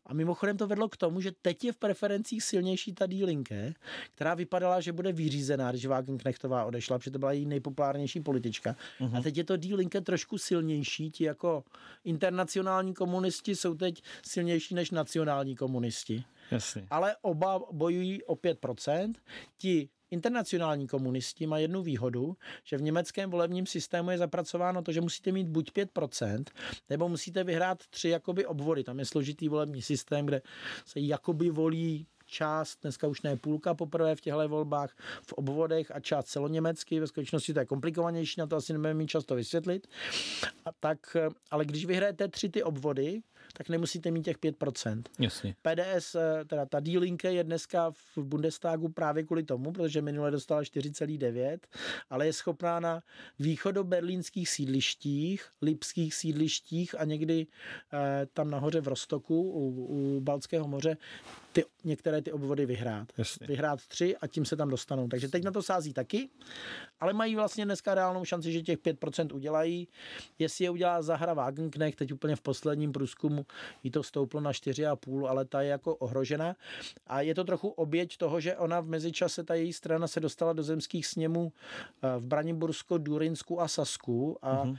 A mimochodem to vedlo k tomu, že teď je v preferencích silnější ta Die Linke, která vypadala, že bude vyřízená, když Wagenknechtová odešla, protože to byla její nejpopulárnější politička. A teď je to Die Linke trošku silnější, ti jako internacionální komunisti jsou teď silnější než nacionální komunisti. Jasně. Ale oba bojují o 5%. Ti internacionální komunisti mají jednu výhodu, že v německém volebním systému je zapracováno to, že musíte mít buď 5%, nebo musíte vyhrát 3 jakoby obvody. Tam je složitý volební systém, kde se jakoby volí část, dneska už ne půlka poprvé v těchto volbách v obvodech a část celoněmecky. Ve skutečnosti to je komplikovanější, na to asi nebudeme mít čas to vysvětlit. Ale když vyhrajete 3 ty obvody, tak nemusíte mít těch 5%. Jasně. PDS, teda ta Die Linke je dneska v Bundestagu právě kvůli tomu, protože minule dostala 4,9, ale je schopná na východoberlínských sídlištích, lipských sídlištích a někdy tam nahoře v Rostoku u Baltského moře některé ty obvody vyhrát. Jasně. Vyhrát 3 a tím se tam dostanou. Takže teď na to sází taky, ale mají vlastně dneska reálnou šanci, že těch 5% udělají. Jestli je udělá Zahra Wagenknecht, teď úplně v posledním průzkumu jí to stouplo na 4,5, ale ta je jako ohrožena. A je to trochu oběť toho, že ona v mezičase, ta její strana se dostala do zemských sněmů v Braniborsko, Durinsku a Sasku a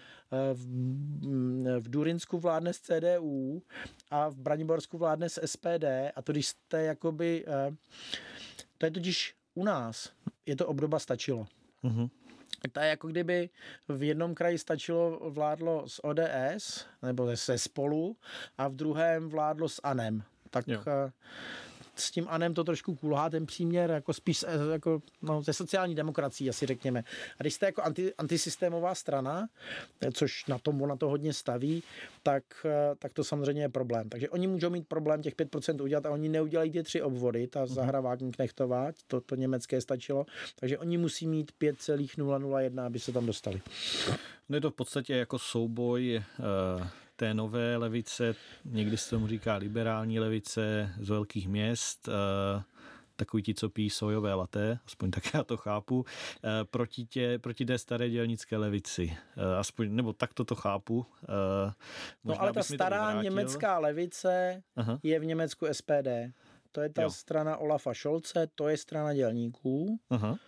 v Durinsku vládne z CDU a v Braniborsku vládne z SPD a to, když jste jakoby, to je totiž u nás, je to obdoba stačilo. To je jako kdyby v jednom kraji vládlo z ODS, nebo se Spolu, a v druhém vládlo s ANEM. Tak s tím ANEM to trošku kulhá, ten příměr, jako spíš jako, ze sociální demokracií, asi řekněme. A když jste jako antisystémová strana, což na to hodně staví, tak to samozřejmě je problém. Takže oni můžou mít problém těch 5% udělat a oni neudělají ty 3 obvody, ta Zahra Wagenknechtová, to německé stačilo, takže oni musí mít 5,001, aby se tam dostali. No je to v podstatě jako souboj té nové levice, někdy se tomu říká liberální levice z velkých měst, takový ti, co pijí sojové latte, aspoň tak já to chápu, proti té staré dělnické levici. Aspoň, nebo tak to chápu. No ale ta stará německá levice je v Německu SPD. To je ta strana Olafa Scholze, to je strana dělníků.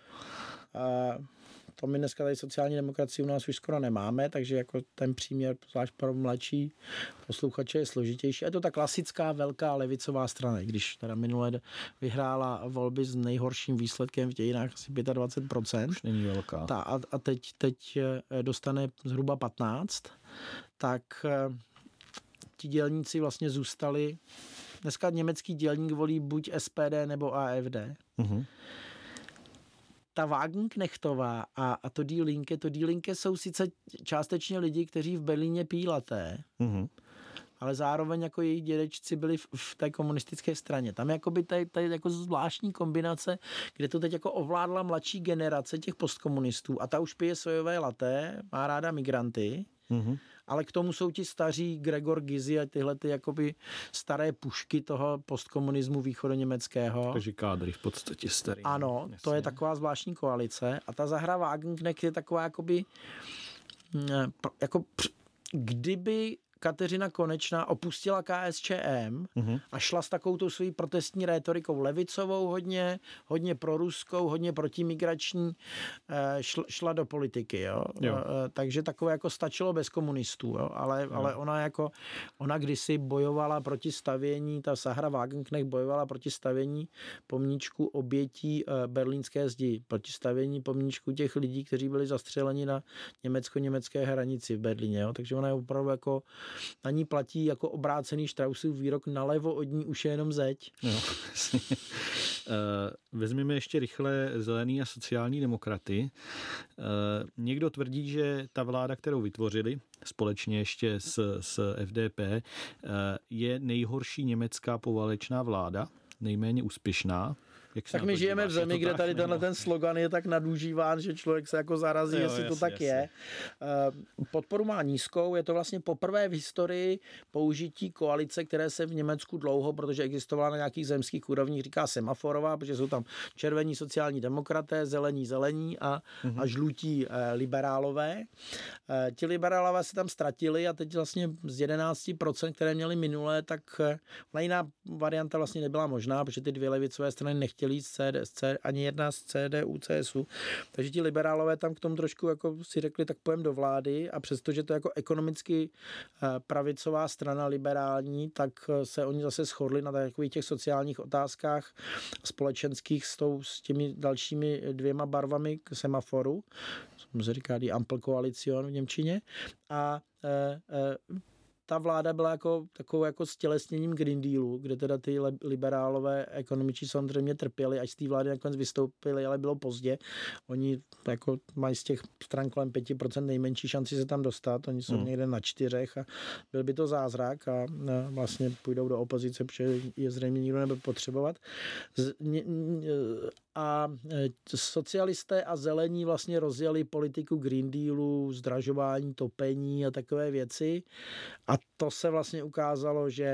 To my dneska tady sociální demokracii u nás už skoro nemáme, takže jako ten příměr, zvlášť pro mladší posluchače, je složitější. Je to ta klasická velká levicová strana, když teda minule vyhrála volby s nejhorším výsledkem v dějinách asi 25%. Už není velká. A teď dostane zhruba 15%, tak ti dělníci vlastně zůstali. Dneska německý dělník volí buď SPD nebo AfD. Ta Wagenknechtová a to Die Linke jsou sice částečně lidi, kteří v Berlíně pijí latte, ale zároveň jako jejich dědečci byli v té komunistické straně. Tam jakoby tady jako zvláštní kombinace, kde to teď jako ovládla mladší generace těch postkomunistů a ta už pije sojové latte, má ráda migranty, ale k tomu jsou ti staří Gregor Gysi a tyhle ty jakoby staré pušky toho postkomunismu východoněmeckého. Takže kádry v podstatě starý. Ano, jasně. To je taková zvláštní koalice a ta Zahra Wagenknecht je taková jakoby jako kdyby Kateřina Konečná opustila KSČM a šla s takovou tou svojí protestní rétorikou levicovou hodně proruskou, hodně protimigrační, šla do politiky. Jo? Takže takové jako stačilo bez komunistů. Jo? Ale ona kdysi bojovala proti stavění, ta Zahra Wagenknecht bojovala proti stavění pomníčku obětí berlínské zdi, proti stavění pomníčku těch lidí, kteří byli zastřeleni na německo-německé hranici v Berlíně. Jo? Takže ona je opravdu jako na ní platí jako obrácený Straussův výrok, nalevo od ní už je jenom zeď. No, vezměme ještě rychle zelený a sociální demokraty. Někdo tvrdí, že ta vláda, kterou vytvořili společně ještě s FDP, je nejhorší německá poválečná vláda, nejméně úspěšná. Tak my žijeme v zemi, kde tady ten slogan je tak nadužíván, že člověk se jako zarazí, jestli to tak je. Podporu má nízkou, je to vlastně poprvé v historii použití koalice, které se v Německu dlouho, protože existovala na nějakých zemských úrovních, říká semaforová, protože jsou tam červení sociální demokraté, zelení a žlutí liberálové. Ti liberálové se tam ztratili a teď vlastně z 11%, které měli minulé, tak jiná varianta vlastně nebyla možná, protože ty dvě levicové strany nechtěli jít ani jedna z CDU, CSU. Takže ti liberálové tam k tomu trošku jako si řekli, tak pojem do vlády a přestože to je jako ekonomicky pravicová strana liberální, tak se oni zase shodli na takových těch sociálních otázkách společenských s těmi dalšími dvěma barvami k semaforu. Se říká die Ampelkoalition v němčině. A ta vláda byla takovou jako stělesněním Green Dealu, kde teda ty liberálové ekonomičtí samozřejmě trpěli, až z té vlády nakonec vystoupili, ale bylo pozdě. Oni jako mají z těch stran kolem 5% nejmenší šanci se tam dostat. Oni jsou někde na 4 a byl by to zázrak a vlastně půjdou do opozice, protože je zřejmě nikdo nebude potřebovat. A socialisté a zelení vlastně rozjeli politiku Green Dealu, zdražování, topení a takové věci. A to se vlastně ukázalo, že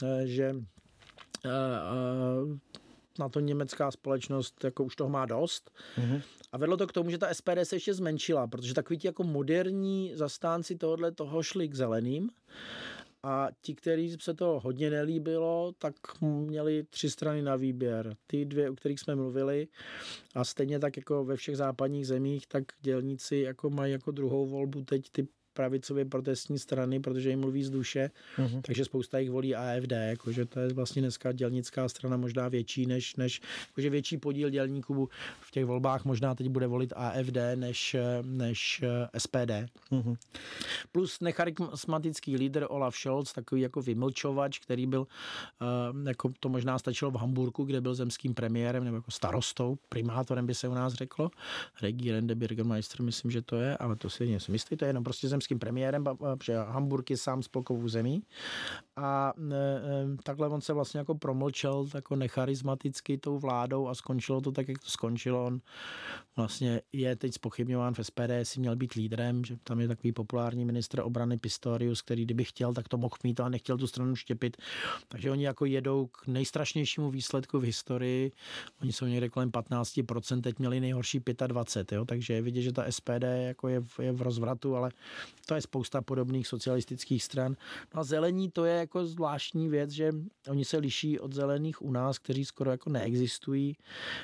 na to německá společnost jako už toho má dost. A vedlo to k tomu, že ta SPD se ještě zmenšila, protože takoví ti jako moderní zastánci toho šli k zeleným. A ti, kteří se to hodně nelíbilo, tak měli 3 strany na výběr. Ty 2, o kterých jsme mluvili, a stejně tak jako ve všech západních zemích, tak dělníci jako mají jako druhou volbu teď ty pravicově protestní strany, protože jim mluví z duše, takže spousta jich volí AfD, jakože to je vlastně dneska dělnická strana možná větší, než jakože větší podíl dělníků v těch volbách možná teď bude volit AfD než SPD. Plus necharismatický lídr Olaf Scholz, takový jako vymlčovač, který byl, jako to možná stačilo v Hamburku, kde byl zemským premiérem, nebo jako starostou, primátorem by se u nás řeklo, Regierende Bürgermeister, myslím, že to je, ale to si nejsem jistý, to je jenom prostě zemským premiérem, protože Hamburg je sám spolkovou zemí a takhle on se vlastně jako promlčel jako necharismaticky tou vládou a skončilo to tak, jak to skončilo. On vlastně je teď zpochybňován v SPD, jestli měl být lídrem, že tam je takový populární ministr obrany Pistorius, který kdyby chtěl, tak to mohl mít, ale nechtěl tu stranu štěpit. Takže oni jako jedou k nejstrašnějšímu výsledku v historii. Oni jsou někde kolem 15%, teď měli nejhorší 25%, jo? Takže je vidět, že ta SPD jako je v rozvratu, ale to je spousta podobných socialistických stran. No a zelení to je jako zvláštní věc, že oni se liší od zelených u nás, kteří skoro jako neexistují.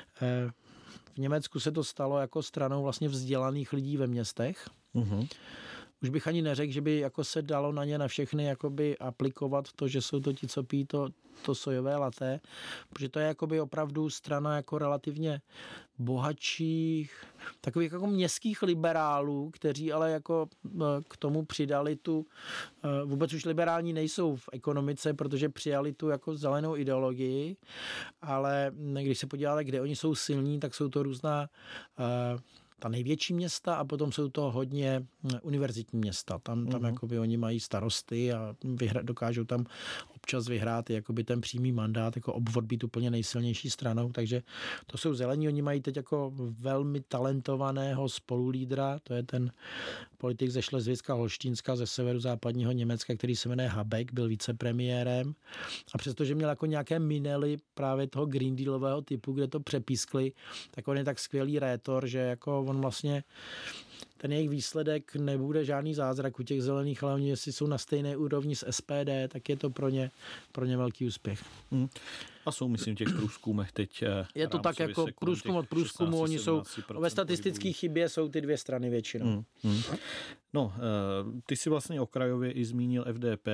V Německu se to stalo jako stranou vlastně vzdělaných lidí ve městech. Už bych ani neřekl, že by jako se dalo na ně na všechny jakoby aplikovat to, že jsou to ti, co pijí to sojové latte, protože to je jakoby opravdu strana jako relativně bohatších, takových jako městských liberálů, kteří ale jako k tomu přidali vůbec už liberální nejsou v ekonomice, protože přijali tu jako zelenou ideologii, ale když se podíváte, kde oni jsou silní, tak jsou to různá ta největší města a potom jsou to hodně univerzitní města. Tam jakoby oni mají starosty a dokážou tam občas vyhrát jakoby ten přímý mandát, jako obvod být úplně nejsilnější stranou, takže to jsou zelení. Oni mají teď jako velmi talentovaného spolulídra, to je ten politik ze Šlezvicka-Holštínska, ze severozápadního Německa, který se jmenuje Habeck, byl vicepremiérem a přestože měl jako nějaké minely právě toho Green Dealového typu, kde to přepískli, tak on je tak skvělý rétor, že jako on vlastně ten jejich výsledek nebude žádný zázrak u těch zelených, ale oni, jestli jsou na stejné úrovni s SPD, tak je to pro ně velký úspěch. A jsou, myslím, v těch průzkumech teď. Je to tak jako průzkum od průzkumu, oni jsou ve statistické chybě jsou ty 2 strany většinou. No, ty si vlastně okrajově i zmínil FDP,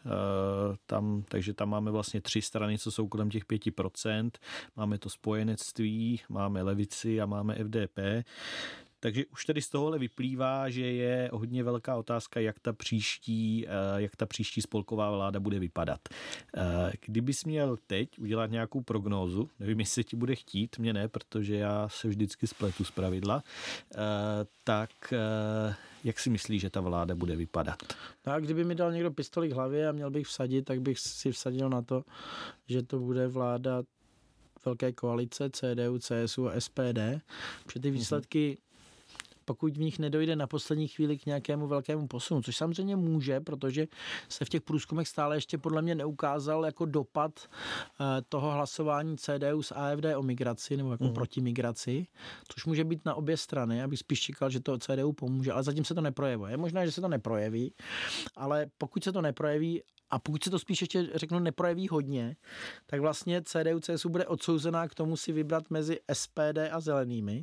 takže tam máme vlastně 3 strany, co jsou kolem těch 5%. Máme to spojenectví, máme levici a máme FDP. Takže už tady z tohohle vyplývá, že je hodně velká otázka, jak ta příští spolková vláda bude vypadat. Kdybys měl teď udělat nějakou prognózu, nevím, jestli ti bude chtít, mě ne, protože já se vždycky spletu z pravidla, tak jak si myslíš, že ta vláda bude vypadat? Tak kdyby mi dal někdo pistoli k hlavě a měl bych vsadit, tak bych si vsadil na to, že to bude vláda velké koalice CDU, CSU a SPD, protože ty výsledky, pokud v nich nedojde na poslední chvíli k nějakému velkému posunu, což samozřejmě může, protože se v těch průzkumech stále ještě podle mě neukázal jako dopad toho hlasování CDU s AfD o migraci nebo jako proti migraci, což může být na obě strany, abych spíš čekal, že to CDU pomůže, ale zatím se to neprojevuje. Je možné, že se to neprojeví, ale pokud se to neprojeví a pokud se to spíš ještě řeknu neprojeví hodně, tak vlastně CDU, CSU bude odsouzená k tomu si vybrat mezi SPD a zelenými.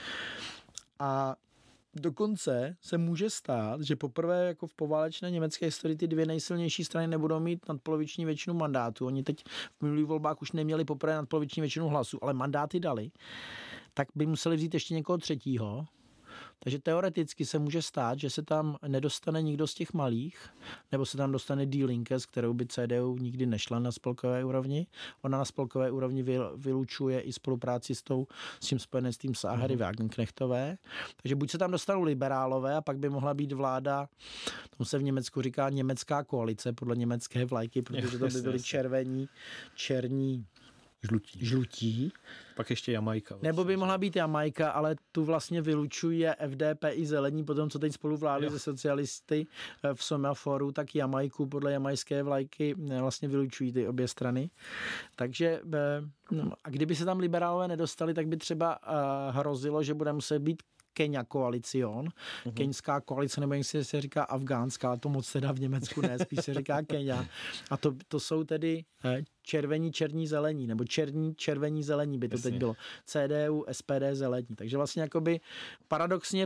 A dokonce se může stát, že poprvé jako v poválečné německé historii ty dvě nejsilnější strany nebudou mít nadpoloviční většinu mandátů. Oni teď v minulých volbách už neměli poprvé nadpoloviční většinu hlasů, ale mandáty dali. Tak by museli vzít ještě někoho třetího. Takže teoreticky se může stát, že se tam nedostane nikdo z těch malých, nebo se tam dostane Die Linke, s kterou by CDU nikdy nešla na spolkové úrovni. Ona na spolkové úrovni vylučuje i spolupráci s tím spojenectvím Sahary Wagenknechtové. Takže buď se tam dostanou liberálové a pak by mohla být vláda, tomu se v Německu říká německá koalice podle německé vlajky, protože to by byly černí, žlutí. Pak ještě Jamajka. Vlastně. Nebo by mohla být Jamajka, ale tu vlastně vylučuje FDP i zelení, potom co teď spolu vládli se socialisty v Semaforu, tak Jamajku podle jamajské vlajky vlastně vylučují ty obě strany. Takže a kdyby se tam liberálové nedostali, tak by třeba hrozilo, že bude muset být Kenya koalicion, keňská koalice, nebo jak se říká afgánská, to moc teda v Německu ne, spíš se říká Kenya. A to jsou tedy červení, černí, zelení, nebo černí, červení, zelení by to teď bylo. CDU, SPD, zelení. Takže vlastně jakoby paradoxně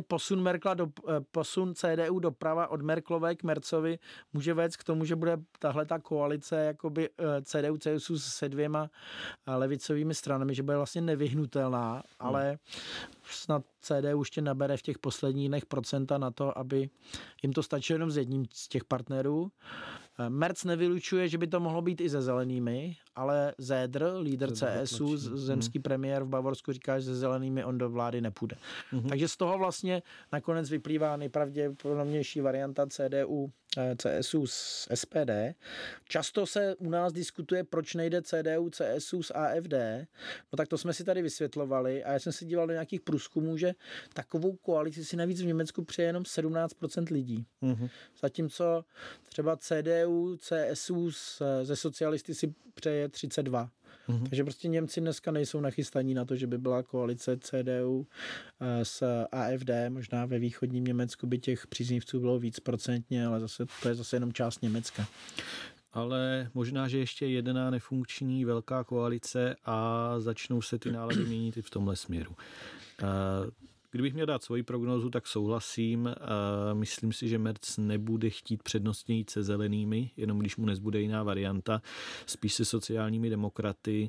posun CDU doprava od Merkelové k Merzovi může vést k tomu, že bude tahle ta koalice jakoby CDU, CSU se dvěma levicovými stranami, že bude vlastně nevyhnutelná, ale snad CDU ještě nabere v těch posledních dnech procenta na to, aby jim to stačilo jenom s jedním z těch partnerů. Merz nevylučuje, že by to mohlo být i se zelenými, ale Söder, lídr CSU, zemský premiér v Bavorsku, říká, že se zelenými on do vlády nepůjde. Takže z toho vlastně nakonec vyplývá nejpravděpodobnější varianta CDU, CSU s SPD. Často se u nás diskutuje, proč nejde CDU, CSU s AfD. No tak to jsme si tady vysvětlovali a já jsem si díval do nějakých průzkumů, že takovou koalici si navíc v Německu přeje jenom 17% lidí. Zatímco třeba CDU, CSU ze socialisty si přeje 32%. Takže prostě Němci dneska nejsou nachystaní na to, že by byla koalice CDU s AfD. Možná ve východním Německu by těch příznivců bylo víc procentně, ale to je zase jenom část Německa. Ale možná, že ještě jedna nefunkční velká koalice a začnou se ty nálady měnit i v tomhle směru. Kdybych měl dát svoji prognózu, tak souhlasím. Myslím si, že Merz nebude chtít přednostně jít se zelenými, jenom když mu nezbude jiná varianta. Spíš se sociálními demokraty.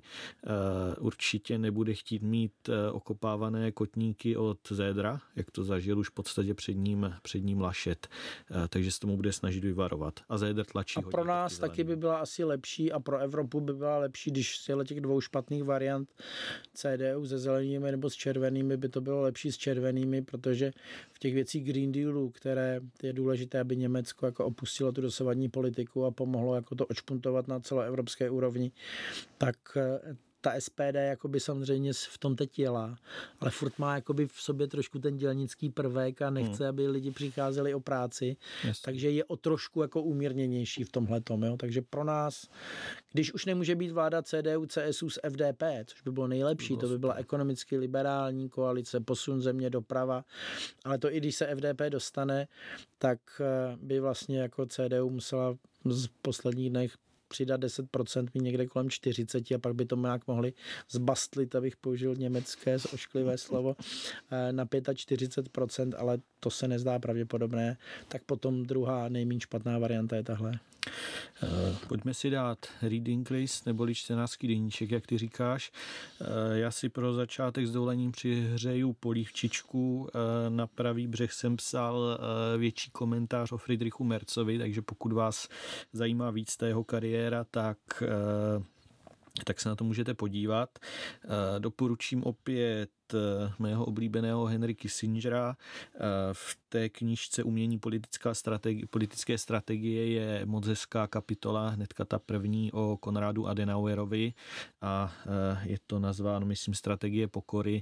Určitě nebude chtít mít okopávané kotníky od Södera, jak to zažil už v podstatě před ním Laschet. Takže se tomu bude snažit vyvarovat. A Söder tlačí. A pro nás taky by byla asi lepší a pro Evropu by byla lepší, když z těch dvou špatných variant CDU se zelenými nebo s červenými by to bylo lepší s červenými, protože v těch věcích Green Dealu, které je důležité, aby Německo jako opustilo tu dosavadní politiku a pomohlo jako to odšpuntovat na celoevropské úrovni, tak ta SPD jakoby samozřejmě v tom teď jela, ale furt má jakoby v sobě trošku ten dělnický prvek a nechce, aby lidi přicházeli o práci, takže je o trošku jako umírněnější v tomhletom, jo? Takže pro nás, když už nemůže být vláda CDU, CSU s FDP, což by bylo nejlepší, to by byla ekonomicky liberální koalice, posun země doprava, ale to i když se FDP dostane, tak by vlastně jako CDU musela z posledních dnech přidat 10%, mít někde kolem 40 a pak by to nějak mohli zbastlit, abych použil německé ošklivé slovo, na 45%, ale to se nezdá pravděpodobné. Tak potom druhá nejméně špatná varianta je tahle. Pojďme si dát reading list, neboli čtenářský deníček, jak ty říkáš. Já si pro začátek s dovolením přihřeju polívčičku. Na pravý břeh jsem psal větší komentář o Friedrichu Merzovi, takže pokud vás zajímá víc ta jeho kariéra, tak tak se na to můžete podívat. Doporučím opět mého oblíbeného Henry Kissingera. V té knížce Umění politické strategie je moc hezká kapitola, hnedka ta první o Konrádu Adenauerovi a je to nazváno, myslím, Strategie pokory.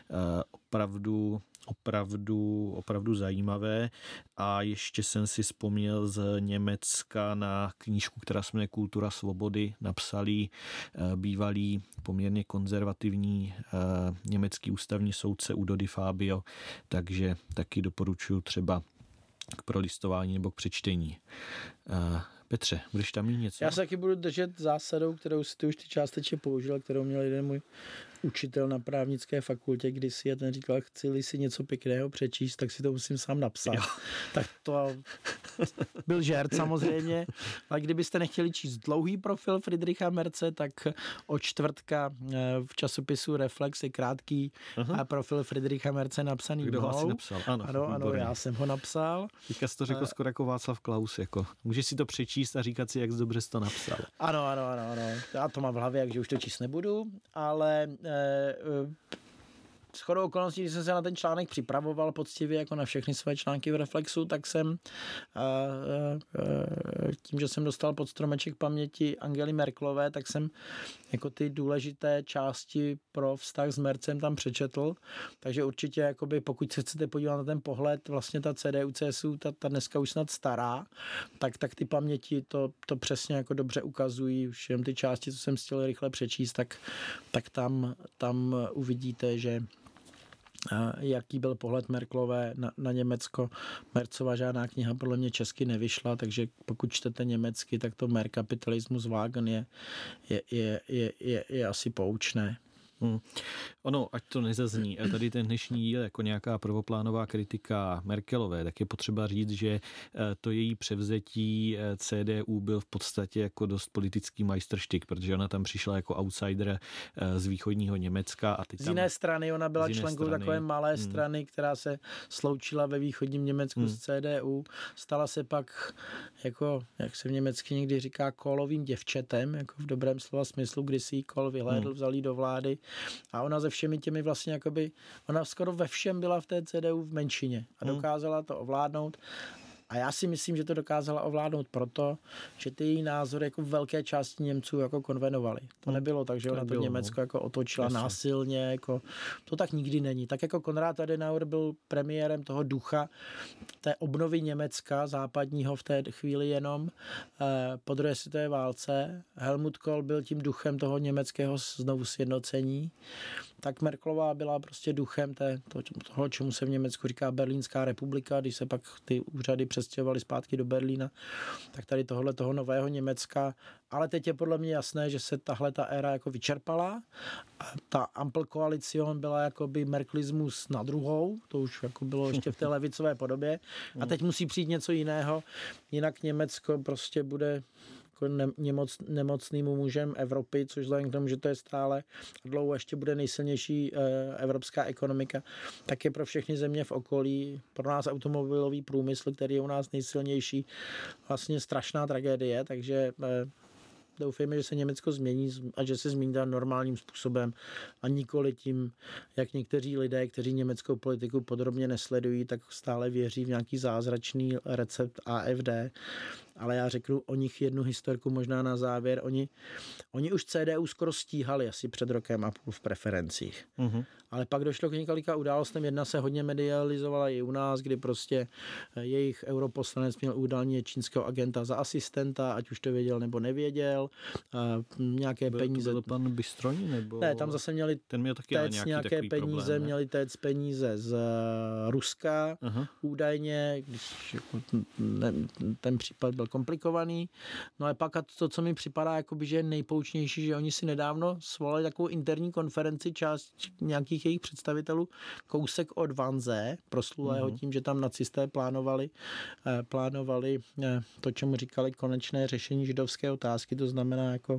Opravdu zajímavé. A ještě jsem si vzpomněl z Německa na knížku, která se jmenuje Kultura svobody. Napsali bývalý poměrně konzervativní německý ústavní soudce Udo Di Fabio, takže taky doporučuji třeba k prolistování nebo k přečtení. Petře, budeš tam mít něco? Já se taky budu držet zásadou, kterou si ty už ty částečně použil, kterou měl jeden můj učitel na právnické fakultě, kdysi a ten říkal, chci-li si něco pěkného přečíst, tak si to musím sám napsat. Jo. Tak to byl žert samozřejmě. A kdybyste nechtěli číst dlouhý profil Friedricha Merze, tak od čtvrtka v časopisu Reflex je krátký profil Friedricha Merze napsaný Kdo mnou. ho asi napsal? Ano, já jsem ho napsal. Teďka jsi to řekl skoro jako Václav Klaus. Jako. Můžeš si to přečíst a říkat si, jak dobře jsi to napsal. Ano. Já to mám v hlavě, takže už to číst nebudu, ale shodou okolností, když jsem se na ten článek připravoval poctivě jako na všechny své články v Reflexu, tak jsem tím, že jsem dostal pod stromeček paměti Angely Merkelové, tak jsem jako ty důležité části pro vztah s Merzem tam přečetl. Takže určitě, jakoby, pokud se chcete podívat na ten pohled, vlastně ta CDU, CSU, ta dneska už snad stará, tak ty paměti to přesně jako dobře ukazují. Už jen ty části, co jsem chtěl rychle přečíst, tak tam uvidíte, že jaký byl pohled Merkelové na Německo. Merzova žádná kniha podle mě česky nevyšla, takže pokud čtete německy, tak to Merkapitalismus Wagen je asi poučné. Ono, ať to nezazní, tady ten dnešní díl jako nějaká prvoplánová kritika Merkelové, tak je potřeba říct, že to její převzetí CDU byl v podstatě jako dost politický majstrštyk, protože ona tam přišla jako outsider z východního Německa. A teď z jiné strany, ona byla členkou takové malé strany, která se sloučila ve východním Německu s CDU. Stala se pak, jako, jak se v německy někdy říká, kolovým děvčetem, jako v dobrém slova smyslu, kdy si jí Kohl vyhlédl, vzal jí do vlády. A ona se všemi těmi vlastně jakoby, ona skoro ve všem byla v té CDU v menšině a dokázala to ovládnout. A já si myslím, že to dokázala ovládnout proto, že ty její názory jako velké části Němců jako konvenovaly. To nebylo tak, že ona to Německo jako otočila násilně, jako to tak nikdy není. Tak jako Konrad Adenauer byl premiérem toho ducha té obnovy Německa západního v té chvíli jenom po druhé světové válce. Helmut Kohl byl tím duchem toho německého znovu sjednocení. Tak Merkelová byla prostě duchem toho, čemu se v Německu říká Berlínská republika, když se pak ty úřady přestěhovaly zpátky do Berlína, tak tady toho nového Německa. Ale teď je podle mě jasné, že se tahle ta éra jako vyčerpala. Ta Ampelkoalition byla jakoby merkelismus na druhou, to už jako bylo ještě v té levicové podobě. A teď musí přijít něco jiného, jinak Německo prostě bude jako nemocným mužem Evropy, což vzhledem k tomu, že to je stále dlouho ještě bude nejsilnější evropská ekonomika, tak je pro všechny země v okolí, pro nás automobilový průmysl, který je u nás nejsilnější, vlastně strašná tragédie, takže doufejme, že se Německo změní a že se změní normálním způsobem a nikoli tím, jak někteří lidé, kteří německou politiku podrobně nesledují, tak stále věří v nějaký zázračný recept AfD. Ale já řeknu o nich jednu historku možná na závěr. Oni už CDU skoro stíhali asi před rokem a půl v preferencích. Ale pak došlo k několika událostem. Jedna se hodně medializovala i u nás, kdy prostě jejich europoslanec měl údajně čínského agenta za asistenta, ať už to věděl nebo nevěděl. Nějaké peníze. Byl pan Bystroni? Nebo... Ne, tam zase měli ten měl taky nějaké peníze, problém, měli téct peníze z Ruska. Údajně, když ten případ byl komplikovaný. No a pak to, co mi připadá, jakoby, že je nejpoučnější, že oni si nedávno svolali takovou interní konferenci část nějakých jejich představitelů, kousek od Vanze, proslulého tím, že tam nacisté plánovali to, čemu říkali konečné řešení židovské otázky, to znamená jako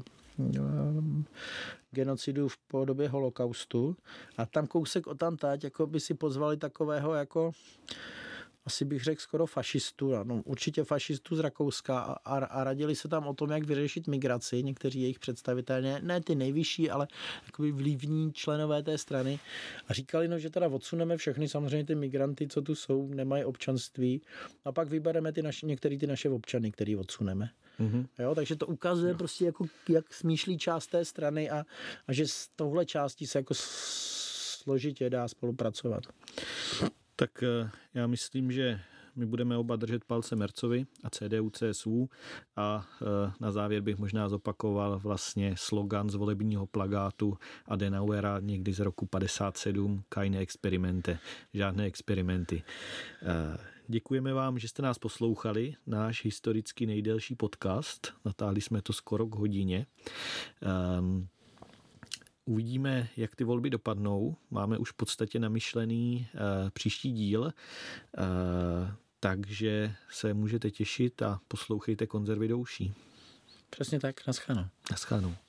genocidu v podobě holokaustu. A tam kousek odtamtať, jako by si pozvali takového jako asi bych řekl skoro fašistů, no, určitě fašistů z Rakouska a radili se tam o tom, jak vyřešit migraci. Někteří jejich představitelé, ne ty nejvyšší, ale jakoby vlivní členové té strany a říkali, no, že teda odsuneme všechny, samozřejmě ty migranty, co tu jsou, nemají občanství a pak vybereme některé ty naše občany, který odsuneme. Mm-hmm. Jo, takže to ukazuje prostě, jako, jak smýšlí část té strany a že s touhle částí se jako složitě dá spolupracovat. Tak já myslím, že my budeme oba držet palce Merzovi a CDU, CSU a na závěr bych možná zopakoval vlastně slogan z volebního plakátu Adenauera někdy z roku 57, keine Experimente, žádné experimenty. Děkujeme vám, že jste nás poslouchali, náš historicky nejdelší podcast, natáhli jsme to skoro k hodině. Uvidíme, jak ty volby dopadnou. Máme už v podstatě namyšlený příští díl, takže se můžete těšit a poslouchejte Konzervy do uší. Přesně tak, naschledanou. Naschledanou.